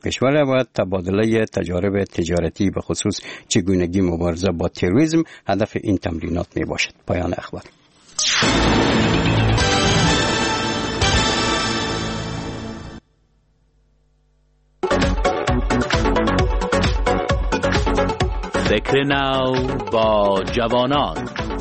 کشور و تبادله تجارب تجارتی به خصوص چگونگی مبارزه با تروریسم هدف این تمرینات می باشد. پایان اخبار. فکر نو با جوانان.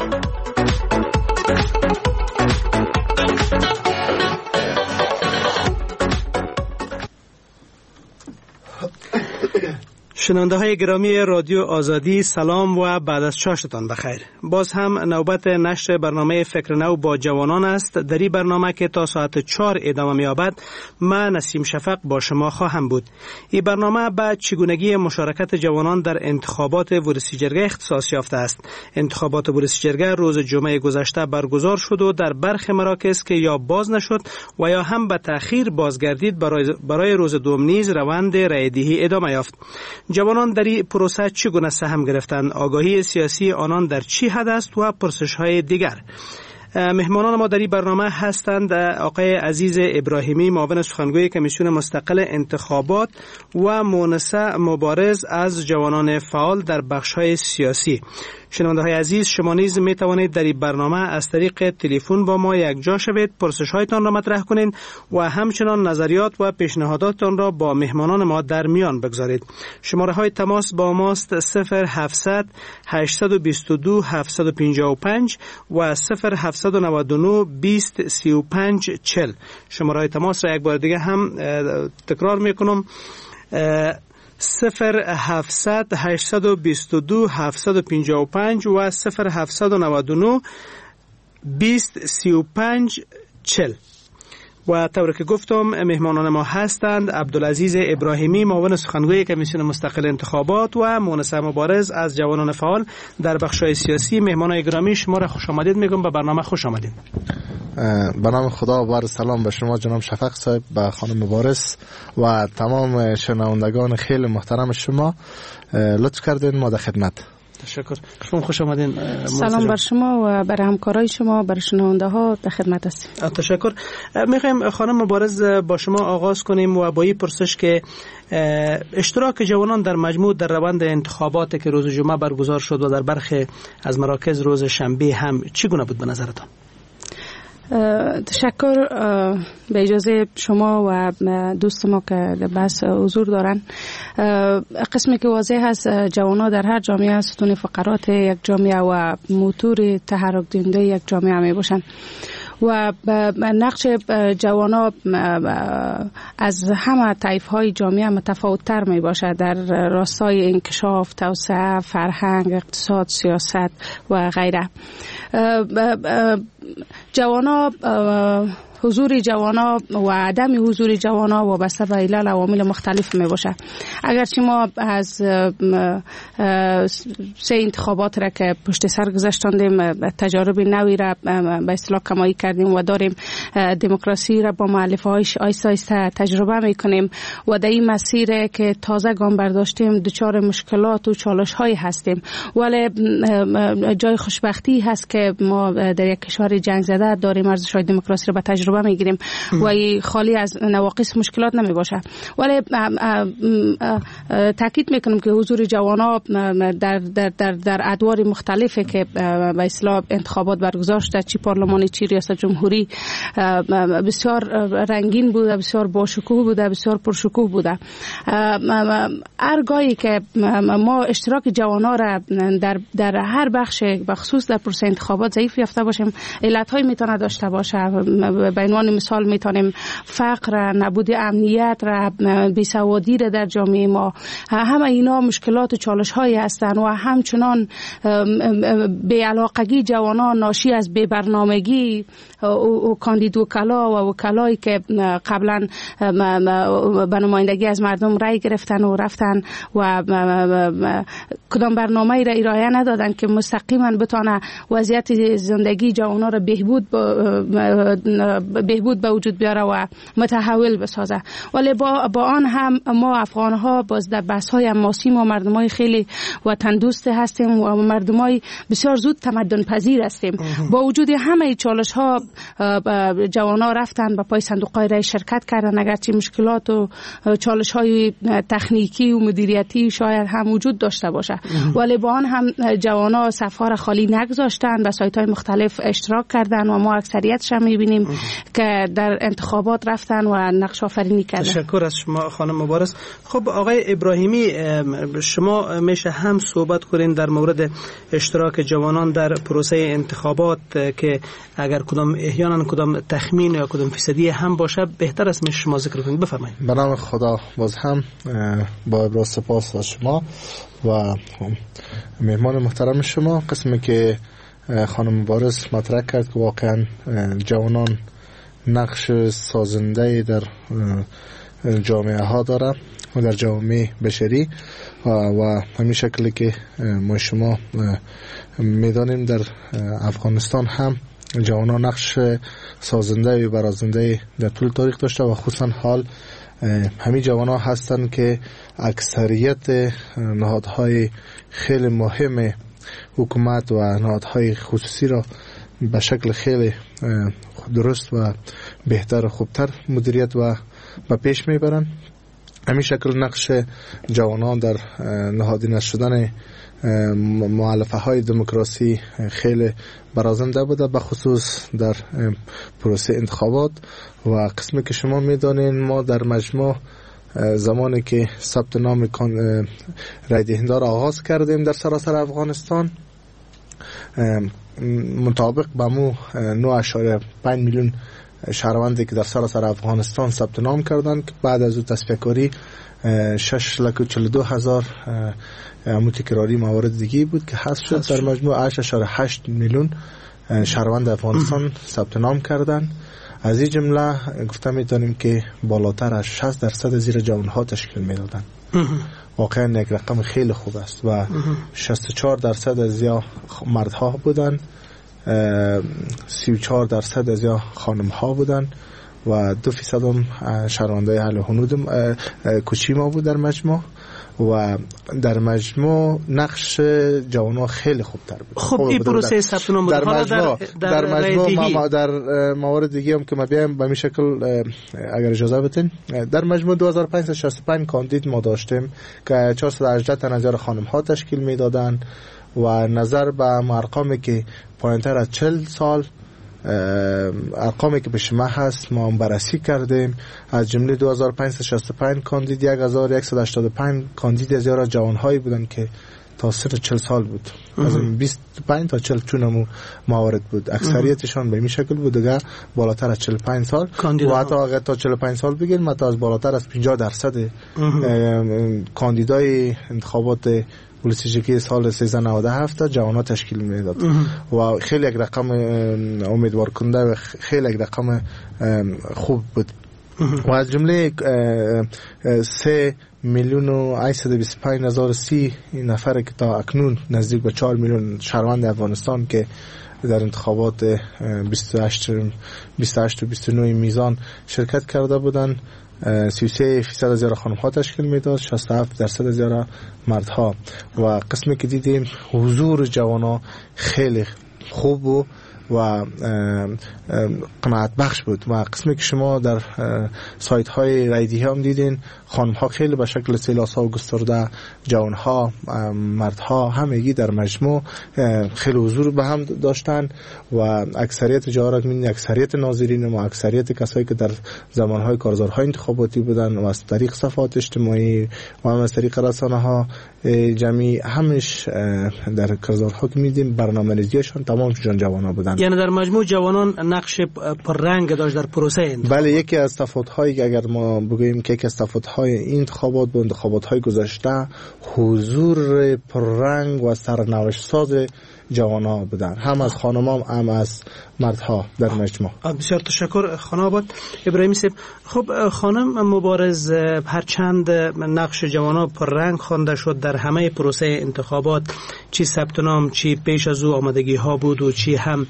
شنونده های گرامی رادیو آزادی، سلام و بعد از چاشتان بخیر. باز هم نوبت نشر برنامه فکر نو با جوانان است. در این برنامه که تا ساعت 4 ادامه می‌یابد، من نسیم شفق با شما خواهم بود. این برنامه به چگونگی مشارکت جوانان در انتخابات ورسی جرگه اختصاص یافته است. انتخابات ورسی جرگه روز جمعه گذشته برگزار شد و در برخی مراکز که یا باز نشد و یا هم به تأخیر بازگردید برای روز دوم نیز روند رایدهی ادامه یافت. جوانان در این پروسه چگونه سهم گرفتند؟ آگاهی سیاسی آنان در چی حد است و پرسش‌های دیگر. مهمانان ما در این برنامه هستند آقای عزیز ابراهیمی، معاون سخنگوی کمیسیون مستقل انتخابات و مونس مبارز از جوانان فعال در بخش‌های سیاسی. شنونده های عزیز، شما نیز می توانید در این برنامه از طریق تلفن با ما یک جا شوید، پرسش‌هایتان را مطرح کنید و همچنان نظریات و پیشنهاداتتان را با مهمانان ما در میان بگذارید. شماره های تماس با ماست 0700 822 755 و 0799 20 35 40. شماره های تماس را یک بار دیگه هم تکرار میکنم: 0700 822 755 و 0799 20 35 40. و طور که گفتم مهمانان ما هستند عبدالعزیز ابراهیمی، معاون سخنگوی کمیسیون مستقل انتخابات و مونس مبارز از جوانان فعال در بخش‌های سیاسی. مهمانان گرامی، شما را خوش آمدید میگم، به برنامه خوش آمدید. به نام خدا و سلام به شما جناب شفق صاحب، به خانم مبارز و تمام شنوندگان خیلی محترم شما. لطف کردین ما در خدمت. تشکر. شما خوش آمدین. سلام بر شما و بر همکارای شما، بر شنونده ها در خدمت هستیم. تشکر. میخوایم خانم مبارز با شما آغاز کنیم و با این پرسش که اشتراک جوانان در مجموع در روند انتخابات که روز جمعه برگزار شد و در برخی از مراکز روز شنبه هم چگونه بود به نظرتان؟ تشکر. به اجازه شما و دوست ما که بس حضور دارن، قسمی که واضح هست جوانان در هر جامعه ستون فقرات یک جامعه و موتور تحرک دهنده یک جامعه می باشن و نقش جوانا از همه طیف‌های جامعه متفاوت‌تر می باشد در راستای انکشاف، توسعه، فرهنگ، اقتصاد، سیاست و غیره. جوانا، حضور جوانا و عدم حضور جوانا وابسته به علل عوامل مختلف می باشه. اگرچه ما از 3 انتخابات را که پشت سر گذاشتیم تجارب نوی را به اصطلاح کمایی کردیم و داریم دموکراسی را با مؤلفه‌های آیسته آیسته تجربه می کنیم و در این مسیر که تازه گام برداشتیم دچار مشکلات و چالش‌هایی هستیم، ولی جای خوشبختی هست که ما در یک کشور جنگ زده داریم ارزش‌های دموکراسی را به تجربه میگیریم و خالی از نواقص مشکلات نمی باشه. ولی تاکید میکنم که حضور جوانا در ادوار مختلفی که به اصطلاح انتخابات برگزار شده، چی پارلمانی چی ریاست جمهوری، بسیار رنگین بوده، بسیار باشکوه بوده، بسیار پرشکوه بوده. هرگاهی که ما اشتراک جوانا را در هر بخش بخصوص در پروسه انتخابات ضعیف یافته باشیم، علت‌های میتونه داشته باشه. به عنوان مثال میتونیم فقر، نبود امنیت را، بیسوادی را در جامعه ما، همه اینا مشکلات و چالش‌هایی هستند و همچنان بی‌علاقگی جوانان ناشی از بی‌برنامگی و کاندید وکلا و وکلایی که قبلا به نمایندگی از مردم رای گرفتن و رفتن و کدام برنامه‌ای را ارائه ندادن که مستقیما بتونه وضعیت زندگی جوانان را بهبود بهبود به وجود بیاره و متحول بسازه. ولی با آن هم ما افغان ها باز در بحث های ماسی ما مردمای خیلی وطن دوست هستیم و مردمای بسیار زود تمدن پذیر هستیم. با وجود همه چالش ها جوانا رفتن به پای صندوق های رای شرکت کردن، اگرچه مشکلات و چالش های تکنیکی و مدیریتی شاید هم وجود داشته باشه، ولی با آن هم جوانا صفحه خالی نگذاشتن، به سایت های مختلف اشتراک کردن و ما اکثریتش هم میبینیم که در انتخابات رفتن و نقش آفرینی کردن. تشکر از شما خانم مبارز. خب آقای ابراهیمی، شما میشه هم صحبت کنین در مورد اشتراک جوانان در پروسه انتخابات که اگر کدام احیانا کدام تخمین یا کدام فیصدی هم باشه بهتر است میشه شما ذکر کنید. بفرمایید. به نام خدا باز هم با ابراز سپاس از شما و مهمان محترم شما. قسمی که خانم مبارز مطرح کرد که واقعا جوانان نقش سازنده در جامعه ها داره و در جامعه بشری و همین شکلی که ما شما میدانیم در افغانستان هم جوانان نقش سازنده و برازنده در طول تاریخ داشته و خصوصا حال همین جوانان هستند که اکثریت نهادهای خیلی مهم حکومت و نهادهای خصوصی را به شکل خیلی درست و بهتر و خوبتر مدیریت و به پیش میبرن. همین شکل نقش جوانان در نهادینه شدن مؤلفه های دموکراسی خیلی برازنده بوده، به خصوص در پروسه انتخابات. و قسمی که شما میدانین ما در مجموع زمانی که ثبت نام رای دهنده را آغاز کردیم در سراسر افغانستان، مطابق به مو 9.5 میلیون شهروندی که در سراسر افغانستان ثبت نام کردند که بعد از او تصفیه کاری 642,000 متکراری موارد دیگه بود که حذف شد. در مجموع 8.8 میلیون شهروند افغانستان ثبت نام کردند. از این جمله گفته میتونیم که بالاتر از 60% زیر جوانها تشکیل میدادند. واقعا یک رقم خیلی خوب است و 64% از یا مردها بودن، 34% از یا خانمها بودن و 2% هم شهروندای اهل هنود کوچی ما بود در مجموع. و در مجموع نقش جوانان خیلی خوب تر بود. خب این پروسه ثبت نام بود. در مجموع در موارد دیگه هم که ما بیایم به این شکل اگر اجازه بدین، در مجموع 2565 کاندید ما داشتیم که 418 تن از خانم ها تشکیل میدادن و نظر به ارقامی که پایینتر از 40 سال ارقامی که پیش ما هست ما هم بررسی کردیم. از جمله 2565 کاندید 1185 کاندید از یارا جوانهایی بودن که تا سن 40 سال بود، از 25 تا 40 چون موارد بود. اکثریتشان به این شکل بود دیگه بالاتر از 45 سال و حتی اگر تا 45 سال بگیریم حتی از بالاتر از 50% کاندیدای انتخابات پلیسیجیکی سال 1397 جوانان تشکیل میداد و خیلی یک رقم امیدوار کننده و خیلی یک رقم خوب بود. و از جمله 3,825,030 نفر که تا اکنون نزدیک به 4 میلیون شهروند افغانستان که در انتخابات 28 و 29 میزان شرکت کرده بودند، 33% از یارا خانم ها تشکیل میداد، 67% از یارا مردها. و قسمی که دیدیم حضور جوانا خیلی خوب بود و قناعت بخش بود. و قسمی که شما در سایت های رایدهی هم دیدین خانم ها خیلی به شکل سیلاس ها و گسترده، جوان ها مردها همگی در مجموع خیلی حضور به هم داشتن و اکثریت جاها من اکثریت ناظرین و اکثریت کسایی که در زمان های کارزارهای انتخاباتی بودن و از طریق صفحات اجتماعی و هم از طریق رسانه ها جمعی همش در کارزارها که میدیم برنامه‌ریزیشون تمامشون جوانان بودن. یعنی در مجموع جوانان نقش پررنگ داشت در پروسه انتخابات. بله، یکی از تفاوت‌هایی که اگر ما بگوییم که یکی از تفاوت‌های این انتخابات با انتخابات‌های گذشته حضور پررنگ و سرنوشت ساز جوانان بودن، هم از خانم‌ها هم از مردها در مجموع. بسیار تشکر خانم آباد. ابراهیمی صاحب، خب خانم مبارز، هرچند نقش جوانان پررنگ خوانده شد در همه پروسه انتخابات، چی ثبت نام، چی پیش از او آمادگی ها بود و چی هم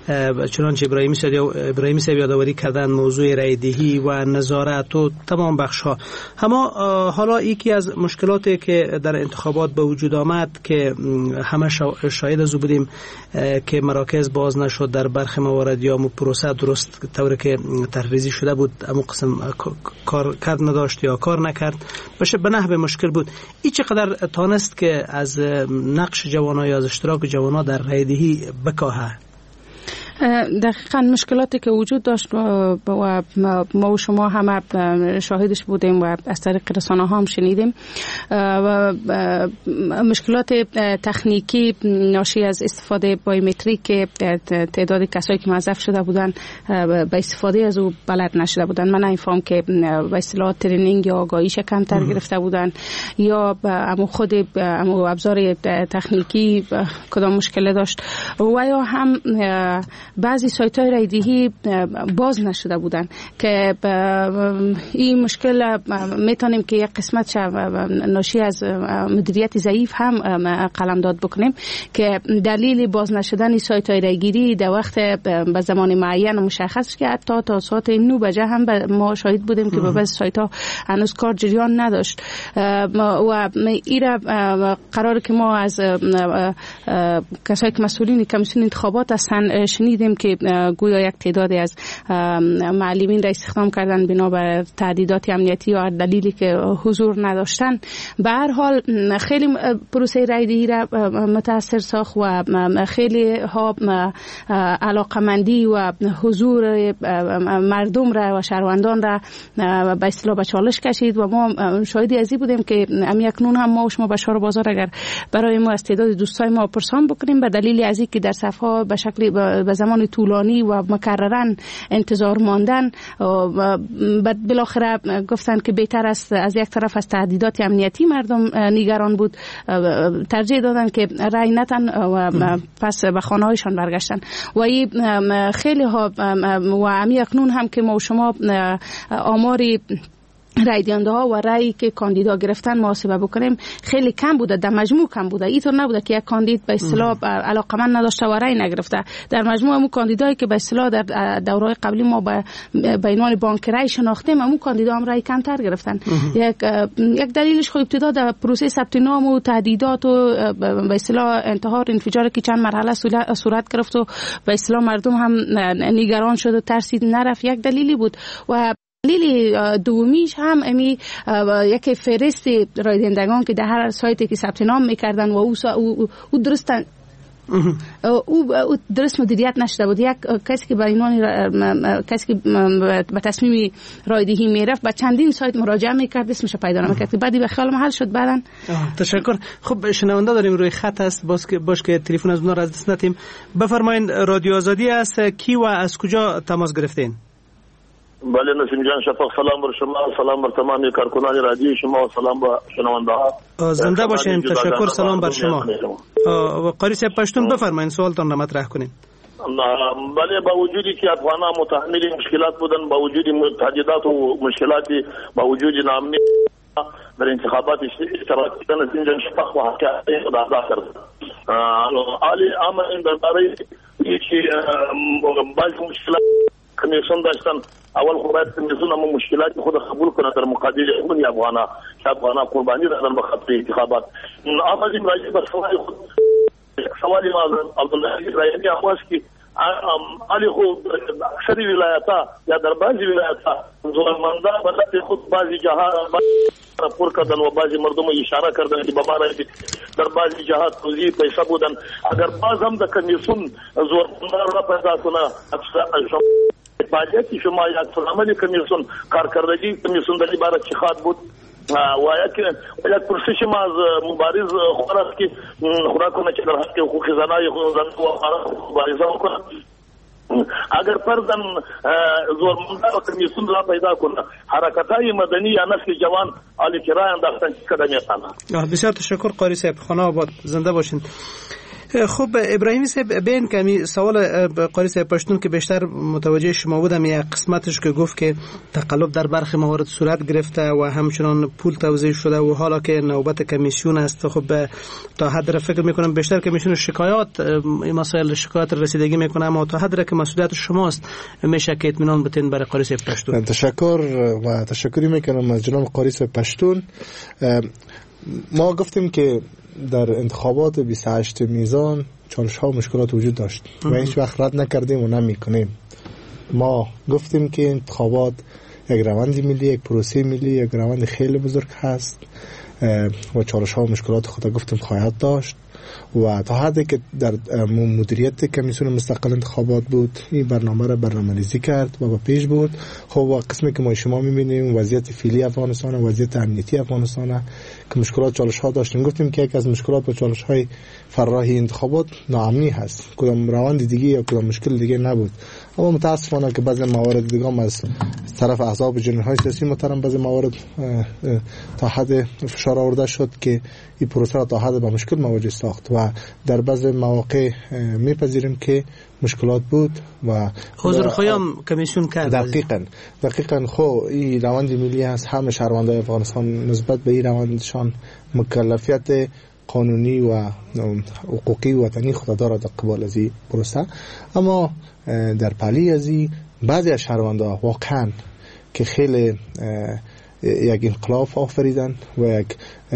چنانچه ابراهیمی صاحب یادآوری کردن موضوع رای دهی و نظارت و تمام بخش ها. اما حالا یکی از مشکلاتی که در انتخابات به وجود آمد که همه شاهد از بودیم که مراکز باز نشد در برخی موارد یا پروسه درست طوری که تحریزی شده بود اما قسم کار کرد نداشت یا کار نکرد به نحو مشکل بود. این چقدر تانست که از نقش جوانان یا از اشتراک جوانان در رای دهی بکاهه؟ دقیقاً مشکلاتی که وجود داشت و ما و شما همه شاهدش بودیم و از طریق رسانه ها هم شنیدیم. مشکلات تکنیکی ناشی از استفاده بایومتریک که تعداد کسایی که موظف شده بودن به استفاده از او بلد نشده بودن. من نمی‌فهم که به اصطلاح ترینینگ یا آگاهیش کمتر گرفته بودن یا خود ابزار تکنیکی کدام مشکل داشت و یا هم بعضی سایت های رای دهی باز نشده بودن که این مشکل میتونیم که یک قسمت ناشی از مدیریت ضعیف هم قلمداد بکنیم که دلیل باز نشدن سایت های رای گیری در وقت به زمان معین مشخص که حتی تا ساعت 9 بجه هم ما شاهد بودیم که به بعضی سایت ها هنوز کار جریان نداشت و ایره قرار که ما از کسایی که مسئولین کمیسیون انتخابات هستن شنیدیم که گویا یک تعدادی از معلمین را استخدام کردن بنا بر تهدیدات امنیتی یا دلیلی که حضور نداشتن. به هر حال خیلی پروسه رای دهی را متاثر ساخت و خیلی ها علاقمندی و حضور مردم را و شهروندان را به اصطلاح به چالش کشید و ما شاهدی ازی بودیم که اکنون هم ما و شما بشار بازار اگر برای ما از تعداد دوستای ما پرسان بکنیم به دلیل از اینکه در صفحه به شکل به زمان طولانی و مکررن انتظار ماندن بالاخره گفتن که بهتر است از یک طرف از تهدیدات امنیتی مردم نگران بود ترجیح دادن که رای ندن و پس به خانه هایشان برگشتن و این خیلی ها و اکنون هم که ما و شما آماری رای دهنده ها و رایی که کاندیدا گرفتن محاسبه بکنیم خیلی کم بوده، در مجموع کم بوده. اینطور نبوده که یک کاندید به اصطلاح علاقمند نداشته و رای نگرفته. در مجموع همون کاندیدایی که به اصطلاح در دوره‌های قبلی ما به عنوان بانک رای شناختیم همون کاندیدا هم رای کمتر گرفتن. یک دلیلش خود ابتدا در پروسه ثبت نام و تهدیدات و به اصطلاح انتحار انفجار که چند مرحله صورت گرفت و به اصطلاح مردم هم نگران شد و ترسید نرفت یک دلیلی بود و دلیل دومیش هم امی یک فهرست رای دهندگان که در هر سایتی که ثبت نام میکردن و او درست مدیریت نشده بود. یک کسی که کسی که به تصمیم رای دهی میرفت با چندین سایت مراجعه میکرد اسمش پیدا نمیکرد که بعدی به خیال محل شد بعدن. تشکر. خب شنونده داریم روی خط هست باش که تلفن از اونها را از دست ندیم. بفرمایید رادیو آزادی است. کی و از کجا تماس گرفتین؟ بله نسیم جان شفاق سلام بر شما، سلام بر تمامی کارکنان رادیو شما و سلام بر شنونده ها. زنده باشین. تشکر. سلام بر شما. قاری صاحب پشتون بفرمایید سوالتان را مطرح کنین. بله با وجودی که افغانان متحمل مشکلات بودن، با وجود تهدیدات و مشکلاتی، با وجود ناامنی در انتخابات اشتراک کردن نسیم جان شفاق و حقیقت خود ادا کرد. عالی امر درباره یکی بعضی مشکلات کمیسیون داشتن. اول خو باید کمیسیون هم مشکلات خود قبول کنه در مقابل اون افغانا قربانی دادن به خاطر انتخابات. اما این راجع به سوال خود سوالی ما عبدالله رایانی اخواست که علی خو اکثر ولایت‌ها یا در بعضی ولایت‌ها زورمنده بلد خود بعضی جاها راپور کردن و بعضی مردم اشاره کردن که بابا در بعضی جهات توزیع پیسه بودن. اگر باز هم در کمیسیون زورمنده را پیدا کنه فعالیت شما یک عمل کمیسیون کارکردگی کمیسیون در عبارت چه خواهد بود و یک پرسش ما از مبارز خواهد که خدا کنه که در حق حقوق زنای زن و مبارزه کنه. اگر فرضاً زورمنده و کمیسیون را پیدا کنه حرکت‌های مدنی یا نسل جوان عالی کرای انداختن که قدم میتانه. بسیار تشکر قاری صاحب. خانه آباد. زنده باشین. خب ابراهیمی صاحب بین کمی سوال قاری صاحب پشتون که بیشتر متوجه شما بودم یک قسمتش که گفت که تقلب در برخی موارد صورت گرفته و همچنان پول توزیع شده و حالا که نوبت کمیسیون است. خب تا حد را فکر میکنم بیشتر کمیسیون شکایات این مسائل شکایات رسیدگی میکنه، اما تا حد را که مسئولیت شماست میشه که اطمینان بتین برای قاری صاحب پشتون. تشکری میکنم از جناب قاری صاحب پشتون. ما گفتیم که در انتخابات 28 میزان چالش ها و مشکلات وجود داشت و هیچ وقت رد نکردیم و نمیکنیم. ما گفتیم که انتخابات یک روند ملی، یک پروسه ملی، یک روند خیلی بزرگ هست و چالش ها و مشکلات خود گفتیم خواهد داشت و تا حدی که در مدیریت کمیسیون مستقل انتخابات بود این برنامه را برنامه‌ریزی کرد و با پیش بود. خب قسمی که ما شما می‌بینیم وضعیت فعلی افغانستان و وضعیت امنیتی افغانستان که مشکلات چالش ها داشتیم. گفتیم که یک از مشکلات و چالش های فرراهی انتخابات ناامنی هست، کدام روند دیگه یا کدام مشکل دیگه نبود. اما متاسفانه که بعضی موارد دیگه هم از طرف احزاب جناح‌های سیاسی محترم بعضی موارد تا حد فشار آورده شد که این پروسه را تا حد به مشکل مواجه ساخت و در بعضی مواقع میپذیریم که مشکلات بود و حضور خواهیم کمیسیون کرد. دقیقاً خب این روند ملی هست، همه شهروندان افغانستان نسبت به این روندشان مکلفیت قانونی و حقوقی وطنی خود دارد در قبال از این پروسه. اما در پلی از این بعضی از شهروندان واقعاً که خیلی یک انقلاب آفریدن و یک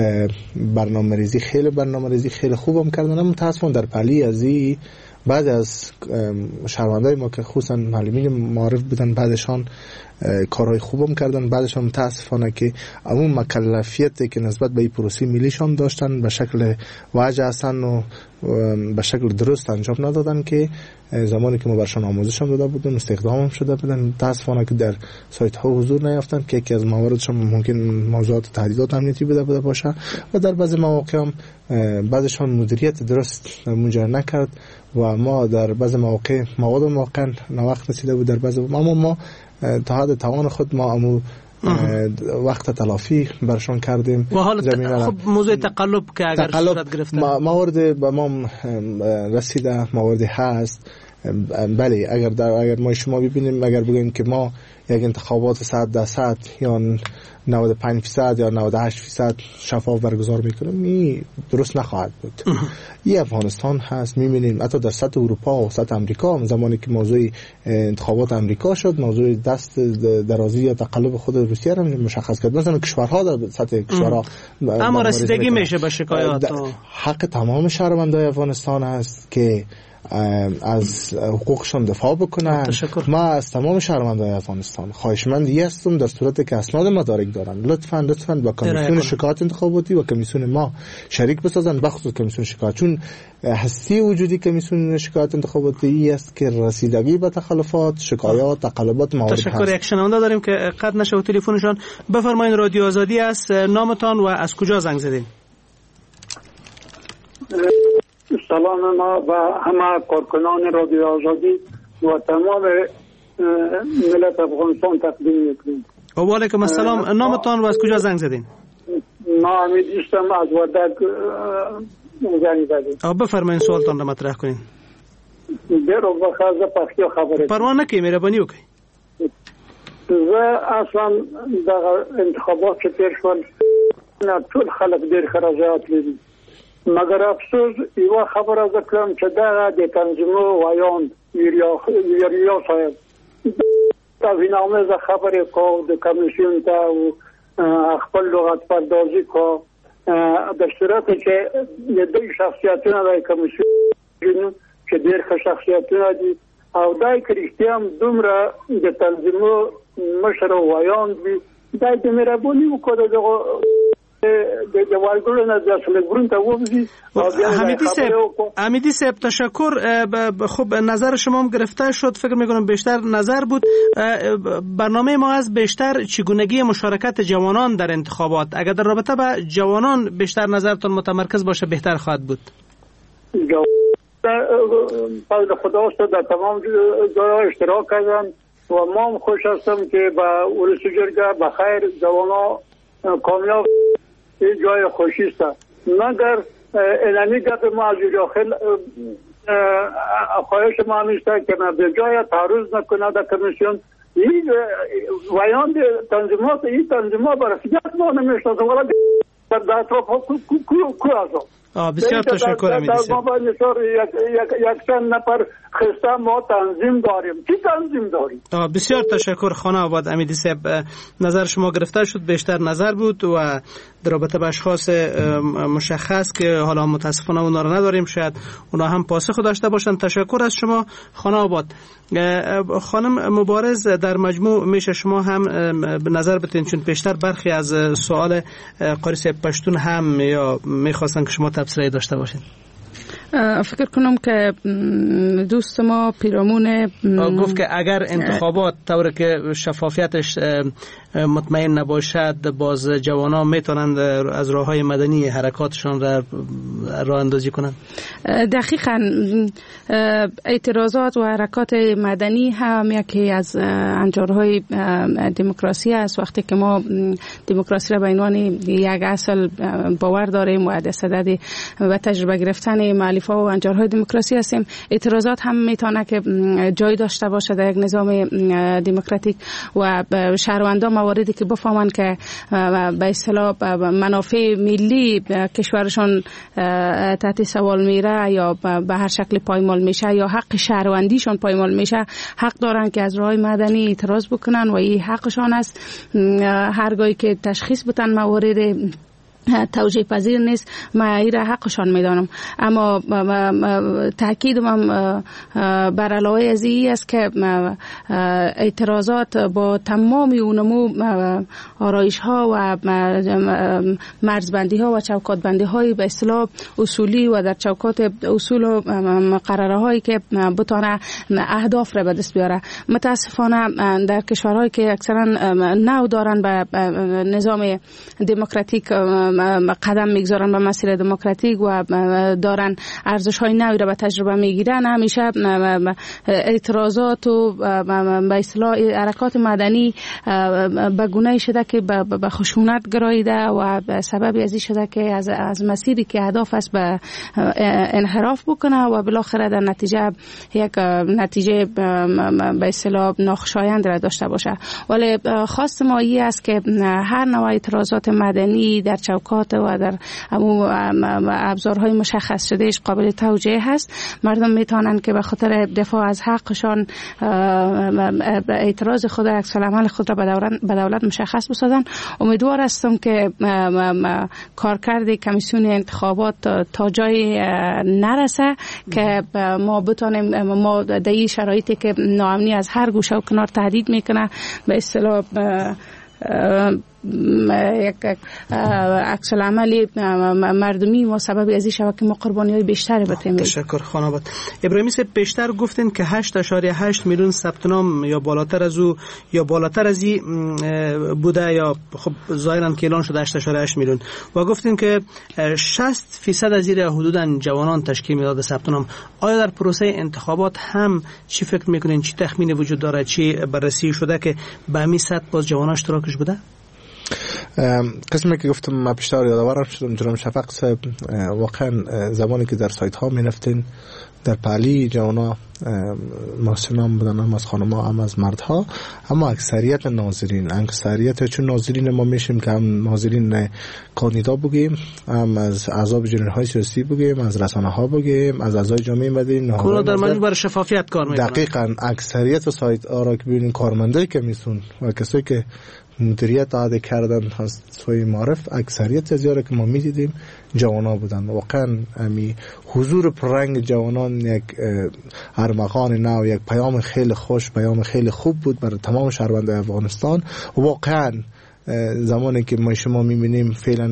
برنامه‌ریزی خیلی خوبم کردن، اما متاسفانه در پلی از این بعضی از شهروندای ما که خصوصا معلمین معارف بودن بعدشان کارهای خوبم کردن، بعدشان متاسفانه که اون مکلفیتی که نسبت به این پروسه ملیشان داشتن به شکل واجه هستن و به شکل درست انجام ندادن که زمانی که ما برشان آموزش هم داده بودن استخدام هم شده بودن. متاسفانه که در سایت ها حضور نیافتن که یکی از مواردشان ممکن موضوعات تهدیدات امنیتی بوده باشه و در بعضی مواقع هم بعضشان مدیریت درست مجرا نکرد و ما در بعضی مواقع مواد واقعا نوقت رسیده بود در بعضی، اما ما تا حد توان خود ما امو وقت تلافی برشان کردیم. و حالا خب موضوع تقلب که اگر صورت گرفته موارد به ما رسیده مواردی هست. بله اگر ما شما ببینیم اگر بگیم که ما یک انتخابات 100% یا 95% یا 98% شفاف برگزار میکنیم این درست نخواهد بود. این افغانستان هست، میبینیم حتی در سطح اروپا و سطح امریکا زمانی که موضوع انتخابات امریکا شد موضوع دست درازی یا تقلب خود روسیه را مشخص کرد. مثلا کشورها در سطح کشورها اما رسیدگی میشه به شکایات. حق تمام شهروندان افغانستان است که از حقوقشان دفاع بکنن. ما از تمام شهروندان افغانستان خواهشمند هستم در صورتی که اسناد مدارک دارن لطفاً با کمیسیون شکایات انتخاباتی و کمیسیون ما شریک بسازن، بخصوص کمیسیون شکایات، چون هستی وجودی کمیسیون شکایات انتخاباتی است که رسیدگی به تخلفات، شکایات، تقلبات موارد هست. تشکر. یک شنونده داریم که قطع نشه و تلفنشان. بفرمایید رادیو آزادی است، نامتان و از کجا زنگ زدین؟ سلام ما و همه کارکنان رادیو آزادی و تمام ملت افغانستان تقدیم میکنیم. و علیکم السلام. نامتان و از کجا زنگ زدین؟ ما امید استم از وردک زنگ زدیم. بفرمایید سوالتان را مطرح کنین. برو بخواه پختی خبره پروا نکی مهربانی وکړئ. زه اصلا در انتخابات که پیر شول ټول خلک ډېر خراجات لري، مگر افسوس یوه خبره زه کړم چې دغه د تنظیمو ویاند یوریا صاحب توهین‌آمیزه خبرې کو د کمیسیون ته او خپل لغت پردازي کو در صورتی چې د دوی شخصیتونه د کمیسیون چې ډېر ښه شخصیتونه دي او دای که رښتیا هم دومره د تنظیمو مشر ویاند وي دا د مهرباني وکړه دغه د والګړو نه د اصل ګرون ته ووزي. حمیدی صاحب تشکر. خب نظر شما هم گرفته شد، فکر میکنم بیشتر نظر بود. برنامه ما از بیشتر چگونگی مشارکت جوانان در انتخابات، اگر در رابطه با جوانان بیشتر نظرتون متمرکز باشه بهتر خواهد بود. پس خدا است در تمام جای اشتراک کردن و ما هم خوش هستم که با ولسی جرگه بخیر جوانا کامیاب این جای خوشی است، مگر اینمی گپ ما از داخل خواهش ما همیسته که به جای تعرض نکنه در کمیسیون این ویان تنظیمات این تنظیمات برای فیجت ما نمیشتازم ولی در اطراف کو ازا بسیار تشکر امید ما باید یک چند نفر خسته ما تنظیم داریم. چی تنظیم داریم؟ بسیار تشکر خانه آباد امیدی صاحب، نظر شما گرفته شد، بیشتر نظر بود و در رابطه به اشخاص مشخص که حالا متاسفانه اونا رو نداریم، شاید اونا هم پاسخ داشته باشن. تشکر از شما خانه آباد. خانم مبارز، در مجموع میشه شما هم نظر بتین، چون پیشتر برخی از سوال قاری صاحب پشتون هم یا میخواستن که شما تبصره داشته باشین. فکر کنم که دوست ما پیرامون گفت که اگر انتخابات طور که شفافیتش مطمئن نباشد، باز جوانان میتونند از راههای مدنی حرکاتشان را راه اندازی کنند. دقیقاً اعتراضات و حرکات مدنی هم یکی از انجارهای دموکراسی است. وقتی که ما دموکراسی را به عنوان یک اصل باور داریم و در صدد و تجربه گرفتن مؤلفه‌ها و انجارهای دموکراسی هستیم، اعتراضات هم میتونه که جای داشته باشه در یک نظام دموکراتیک و شهروندان مواردی که بفهمن که به اصطلاح منافع ملی کشورشون تحت سوال میره یا به هر شکل پایمال میشه یا حق شهروندیشون پایمال میشه، حق دارن که از راه مدنی اعتراض بکنن و این حقشان است. هرگاهی که تشخیص بدن موارد توجیه پذیر نیست، من این را حقشان میدانم. اما تاکیدم بر علاوه از این است که اعتراضات با تمام اونمو آرایش ها و مرزبندی ها و چوکات بندی های به اصطلاح اصولی و در چوکات اصول و مقرره هایی که بتونه اهداف را به دست بیاره. متاسفانه در کشورهایی که اکثرا نو دارن به نظام دموکراتیک قدم میگذارن، به مسیر دموکراتیک و دارن ارزش‌های نوی را به تجربه میگیرن، همیشه اعتراضات و به اصطلاح حرکات مدنی به گونه‌ای شده که به خشونت گراییده و به سبب ازی شده که از مسیری که هدف است به انحراف بکنه و بالاخره در نتیجه یک نتیجه به اصطلاح ناخوشایند را داشته باشه. ولی خواست ما این است که هر نوع اعتراضات مدنی در چوکات و در ابزارهای مشخص شدهش قابل توجیه هست. مردم میتونن که به خاطر دفاع از حقشان اعتراض خود را، عکس العمل خود را به دولت مشخص بسازن. امیدوار هستم که کارکرد کمیسیون انتخابات تا جای نرسه که ما بتونیم، ما در این شرایطی که ناامنی از هر گوشه و کنار تهدید میکنه، به اصطلاح یک عکس العمل مردمی ما سبب از این شود که ما قربانی‌های بیشتری بتیم. تشکر خانم آباد. ابراهیمی صاحب، بیشتر گفتین که 8.8 میلیون ثبت نام یا بالاتر از او یا بالاتر از این بوده، یا خب ظاهرا که اعلان شده 8.8 میلیون، و گفتین که 60% از این حدوداً جوانان تشکیل میداد ثبت نام. آیا در پروسه انتخابات هم چی فکر میکنین، چی تخمین وجود داره، چی بررسی شده که به همین سطح باز جوانان اشتراکش بوده؟ قسمی که گفتم ما پیشتر یادآورم شدم جناب شفق صاحب، واقعا زمانی که در سایت ها می رفتین در پالی جوانا محسنان بودن، هم از خانم ها هم از مرد ها، اما اکثریت ناظرین، اکثریت چون ناظرین ما میشیم که هم ناظرین کاندیدا بگیم، هم از اعضای جنرال های سیاسی بگیم، از رسانه ها بگیم، از اعضای جامعه مدنی، کلا در مجموع برای شفافیت کار میکنن. دقیقاً اکثریت سایت ها را که ببینین کارمندای کمیسیون و کسایی که مدیریت عاده کردن از سوی معرف، اکثریت از یاره که ما میدیدیم جوانا بودن. واقعا امی حضور پررنگ جوانان یک ارمغان نو، یک پیام خیلی خوش، پیام خیلی خوب بود برای تمام شهروندان افغانستان. واقعا زمانی که ما شما میبینیم فعلا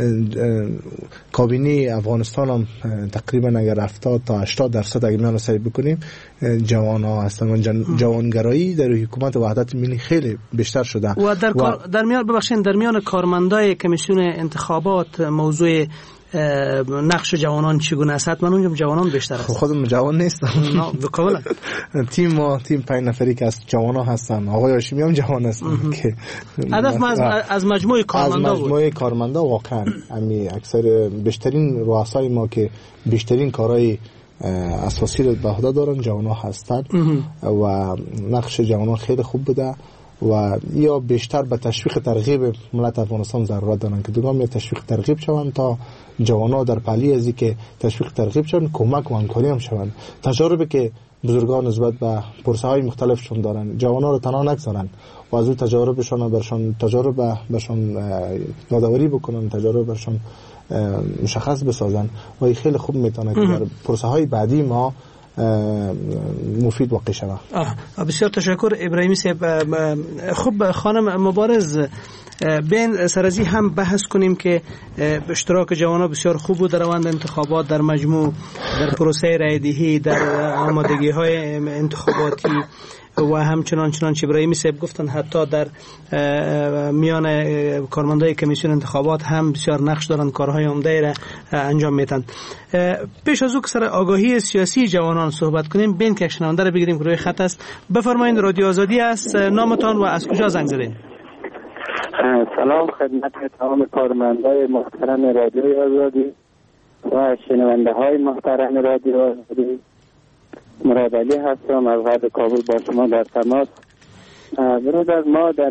کابینه افغانستان هم تقریبا اگر 70 تا 80% اگر میان سعی بکنیم جوان ها هستن و جوانگرایی در حکومت وحدت ملی خیلی بیشتر شده. و در میان ببخشید در میان کارمندای کمیسیون انتخابات موضوع نقش جوانان چگونه است؟ حتما اونجا جوانان بیشتر است. خودم جوان نیستم. نه کاملا. تیم 5 نفری که از جوانان هستن، آقای هاشمی هم جوان هستن که هدف ما از مجموعه کارمندا بود. از مجموعه کارمندا واقعا امی اکثر بیشترین رؤسای ما که بیشترین کارهای اساسی رو به عهده دارن جوانان هستن و نقش جوانان خیلی خوب بوده و یا بیشتر به تشویق ترغیب ملت افغانستان ضرورت دارن که دوام یا تشویق ترغیب شوند تا جوانان در پلی ازی که تشویق ترغیب شوند، کمک و همکاری هم شوند. تجاربی که بزرگان نسبت به پروسه های مختلفشون دارن جوانان رو تنها نگذارن و از اون تجاربشون برشان یادآوری بکنن، تجارب برشان مشخص بسازن و خیلی خوب میتونه که در پروسه های بعدی ما مفید واقع شود. بسیار تشکر ابراهیمی صاحب. خب خانم مبارز، بین سرازی هم بحث کنیم که اشتراک جوانان بسیار خوب بود در روند انتخابات، در مجموع در پروسه رایدهی، در آمادگی های انتخاباتی و همچنان چنانچه ابراهیمی صاحب گفتن حتی در میان کارمندای کمیسیون انتخابات هم بسیار نقش دارن، کارهای عمده را انجام میدن. پیش از او که سر آگاهی سیاسی جوانان صحبت کنیم، بین که شنونده را بگیریم که روی خط است. بفرمایید، رادیو آزادی است، نامتان و از کجا زنگ زدین؟ سلام خدمت تمام کارمندای محترم رادیو آزادی و شنونده های محترم رادیو آزادی. مراد علی هستم از غرب کابل با شما در تماس. برادر، ما در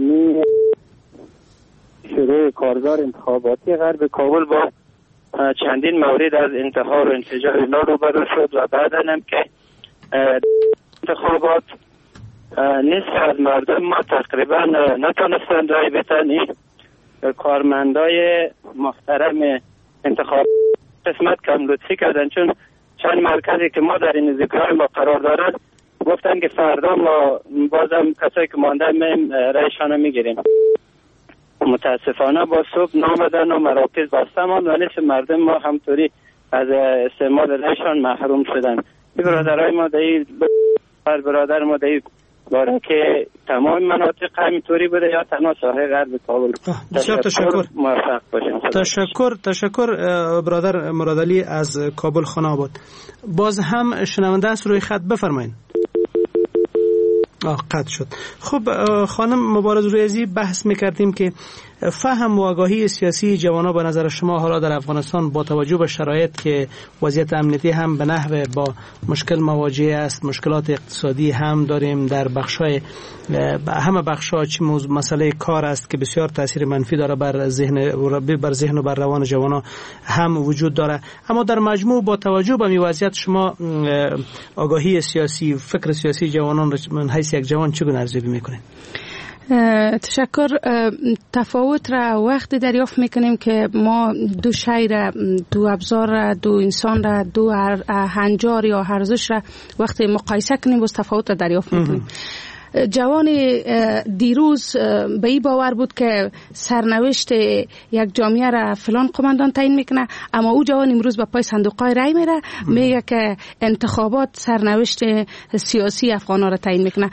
شروع کارزار انتخاباتی غرب کابل با چندین مورد از انتحار و انفجار اینا روبرو شد و بعدا هم که انتخابات نصف از مردم ما تقریبا نتونستند رای بدن. کارمندای محترم انتخاب قسمت کم لطفی کردن، چون چند مرکزی که ما در این ذکرهای ما قرار دارد گفتن که فردا ما بازم کسایی که مانده رایشان میگیریم. متاسفانه با صبح نامدن و مراکز بسته ماند و نصف مردم ما همطوری از استعمال رایشان محروم شدن. برادرای ما برادر ما باره که تمام مناطق همینطوری بوده یا تنها ساحه غرب کابل. بسیار تشکر. موفق باشیم. تشکر برادر مراد علی از کابل خانه آباد. باز هم شنونده است روی خط، بفرمایید. قطع شد. خب خانم مبارز رویزی، بحث میکردیم که فهم و آگاهی سیاسی جوانان به نظر شما حالا در افغانستان با توجه به شرایط که وضعیت امنیتی هم به نحو با مشکل مواجه است، مشکلات اقتصادی هم داریم در بخشای همه بخشا، چه مسئله کار است که بسیار تاثیر منفی داره بر ذهن و بر روان جوانان هم وجود داره، اما در مجموع با توجه به وضعیت شما آگاهی سیاسی، فکر سیاسی جوانان را من حیث یک جوان چگونه ارزیابی میکنید؟ تشکر. تفاوت را وقتی دریافت میکنیم که ما دو شی را، دو ابزار را، دو انسان را، دو هنجار یا ارزش را وقتی مقایسه کنیم باز تفاوت را دریافت میکنیم. جوان دیروز به این باور بود که سرنوشت یک جامعه را فلان قماندان تعیین میکنه، اما او جوان امروز به پای صندوق‌های رای میره میگه که انتخابات سرنوشت سیاسی افغان‌ها را تعیین میکنه.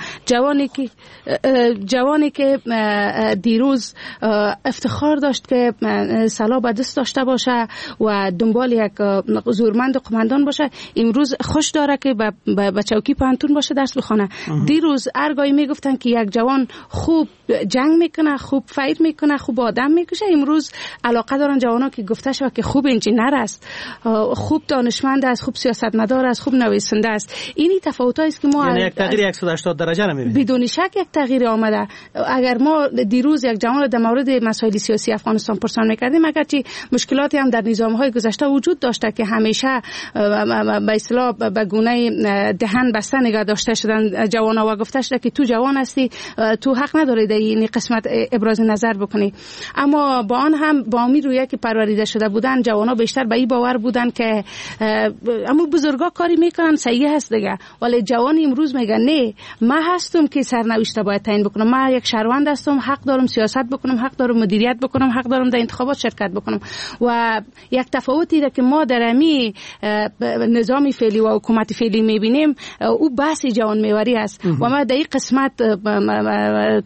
جوانی که دیروز افتخار داشت که سلاح به دست داشته باشه و دنبال یک زورمند قماندان باشه، امروز خوش داره که به چوکی پانتون باشه درس بخونه. دیروز ارگای میگفتن که یک جوان خوب جنگ میکنه، خوب فایر میکنه، خوب آدم میکشه، امروز علاقه دارن جوانا که گفته شود که خوب انجینر است، خوب دانشمند است، خوب سیاستمدار است، خوب نویسنده است. اینی تفاوتایی است که ما یعنی یک تغییر 180 درجه رو میبینیم. بدون شک یک تغییر آمده. اگر ما دیروز یک جوان در مورد مسائل سیاسی افغانستان پرسان میکردیم، اگرچه مشکلاتی هم در نظام‌های گذشته وجود داشته که همیشه به اصطلاح به گونه دهن بسته نگاه داشته شدن جوانا و گفته شده که تو جوان هستی، تو حق نداری در این قسمت ابراز نظر بکنی. اما با آن هم با امید رویه که پروریده شده بودن، جوانا بیشتر به این باور بودن که اما بزرگا کاری میکنن صحیح هست دیگه، ولی جوان امروز میگه نه، من هستم که سرنوشت باید تعیین بکنم، من یک شهروند هستم، حق دارم سیاست بکنم، حق دارم مدیریت بکنم، حق دارم در انتخابات شرکت بکنم. و یک تفاوتی را که ما در امی نظام فعلی و حکومت فعلی میبینیم، او بحث جوان میوری است. و ما در این قسمت تشکری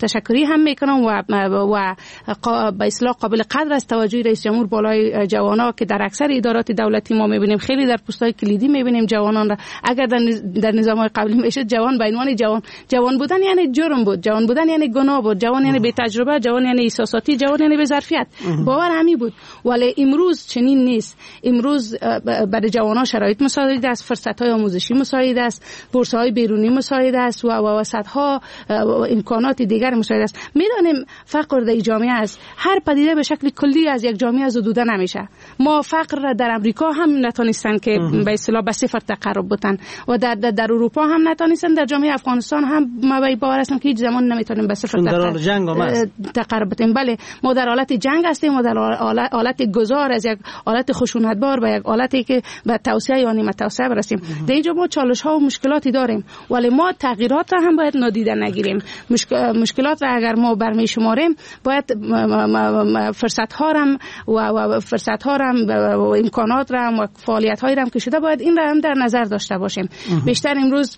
توجیه هم میکنم و به اصطلاح قابل قدر است توجه رئیس جمهور بالای جوانا که در اکثر ادارات دولتی ما میبینیم خیلی در پست‌های کلیدی میبینیم جوانان را. اگر در نظام‌های قبلی میشد جوان به عنوان جوان بودن یعنی جرم بود، جوان بودن یعنی گناه بود، جوان یعنی بی تجربه، جوان یعنی احساساتی، جوان یعنی بی ظرفیت. باور همین بود. ولی امروز چنین نیست. امروز برای جوانان شرایط مساعد است، فرصت‌های آموزشی مساعد است، بورس‌های بیرونی مساعد است و صدها امکانات دیگر مساعد است. میدانیم فقر در جامعه است. هر پدیده به شکل کلی از یک جامعه زدوده نمیشه. ما فقر را در امریکا هم نتونستن که به اصطلاح به صفر تقرب بتن و در اروپا هم نتونستن، در جامعه افغانستان هم ما باور هستم که هیچ زمان نمیتونیم به صفر تقرب بتیم. بله ما در حالت جنگ هستیم، ما در حالت گذار از یک حالت خشونتبار به یک حالتی که به توسعه یا نیمه توسعه برسیم. در اینجا ما چالش ها و مشکلاتی داریم ولی ما تغییرات را هم باید نادیده نگیریم. مشکلات را اگر ما برمی شماریم باید فرصت ها و امکانات را و فعالیت هایی را که شده باید این را هم در نظر داشته باشیم. بیشتر امروز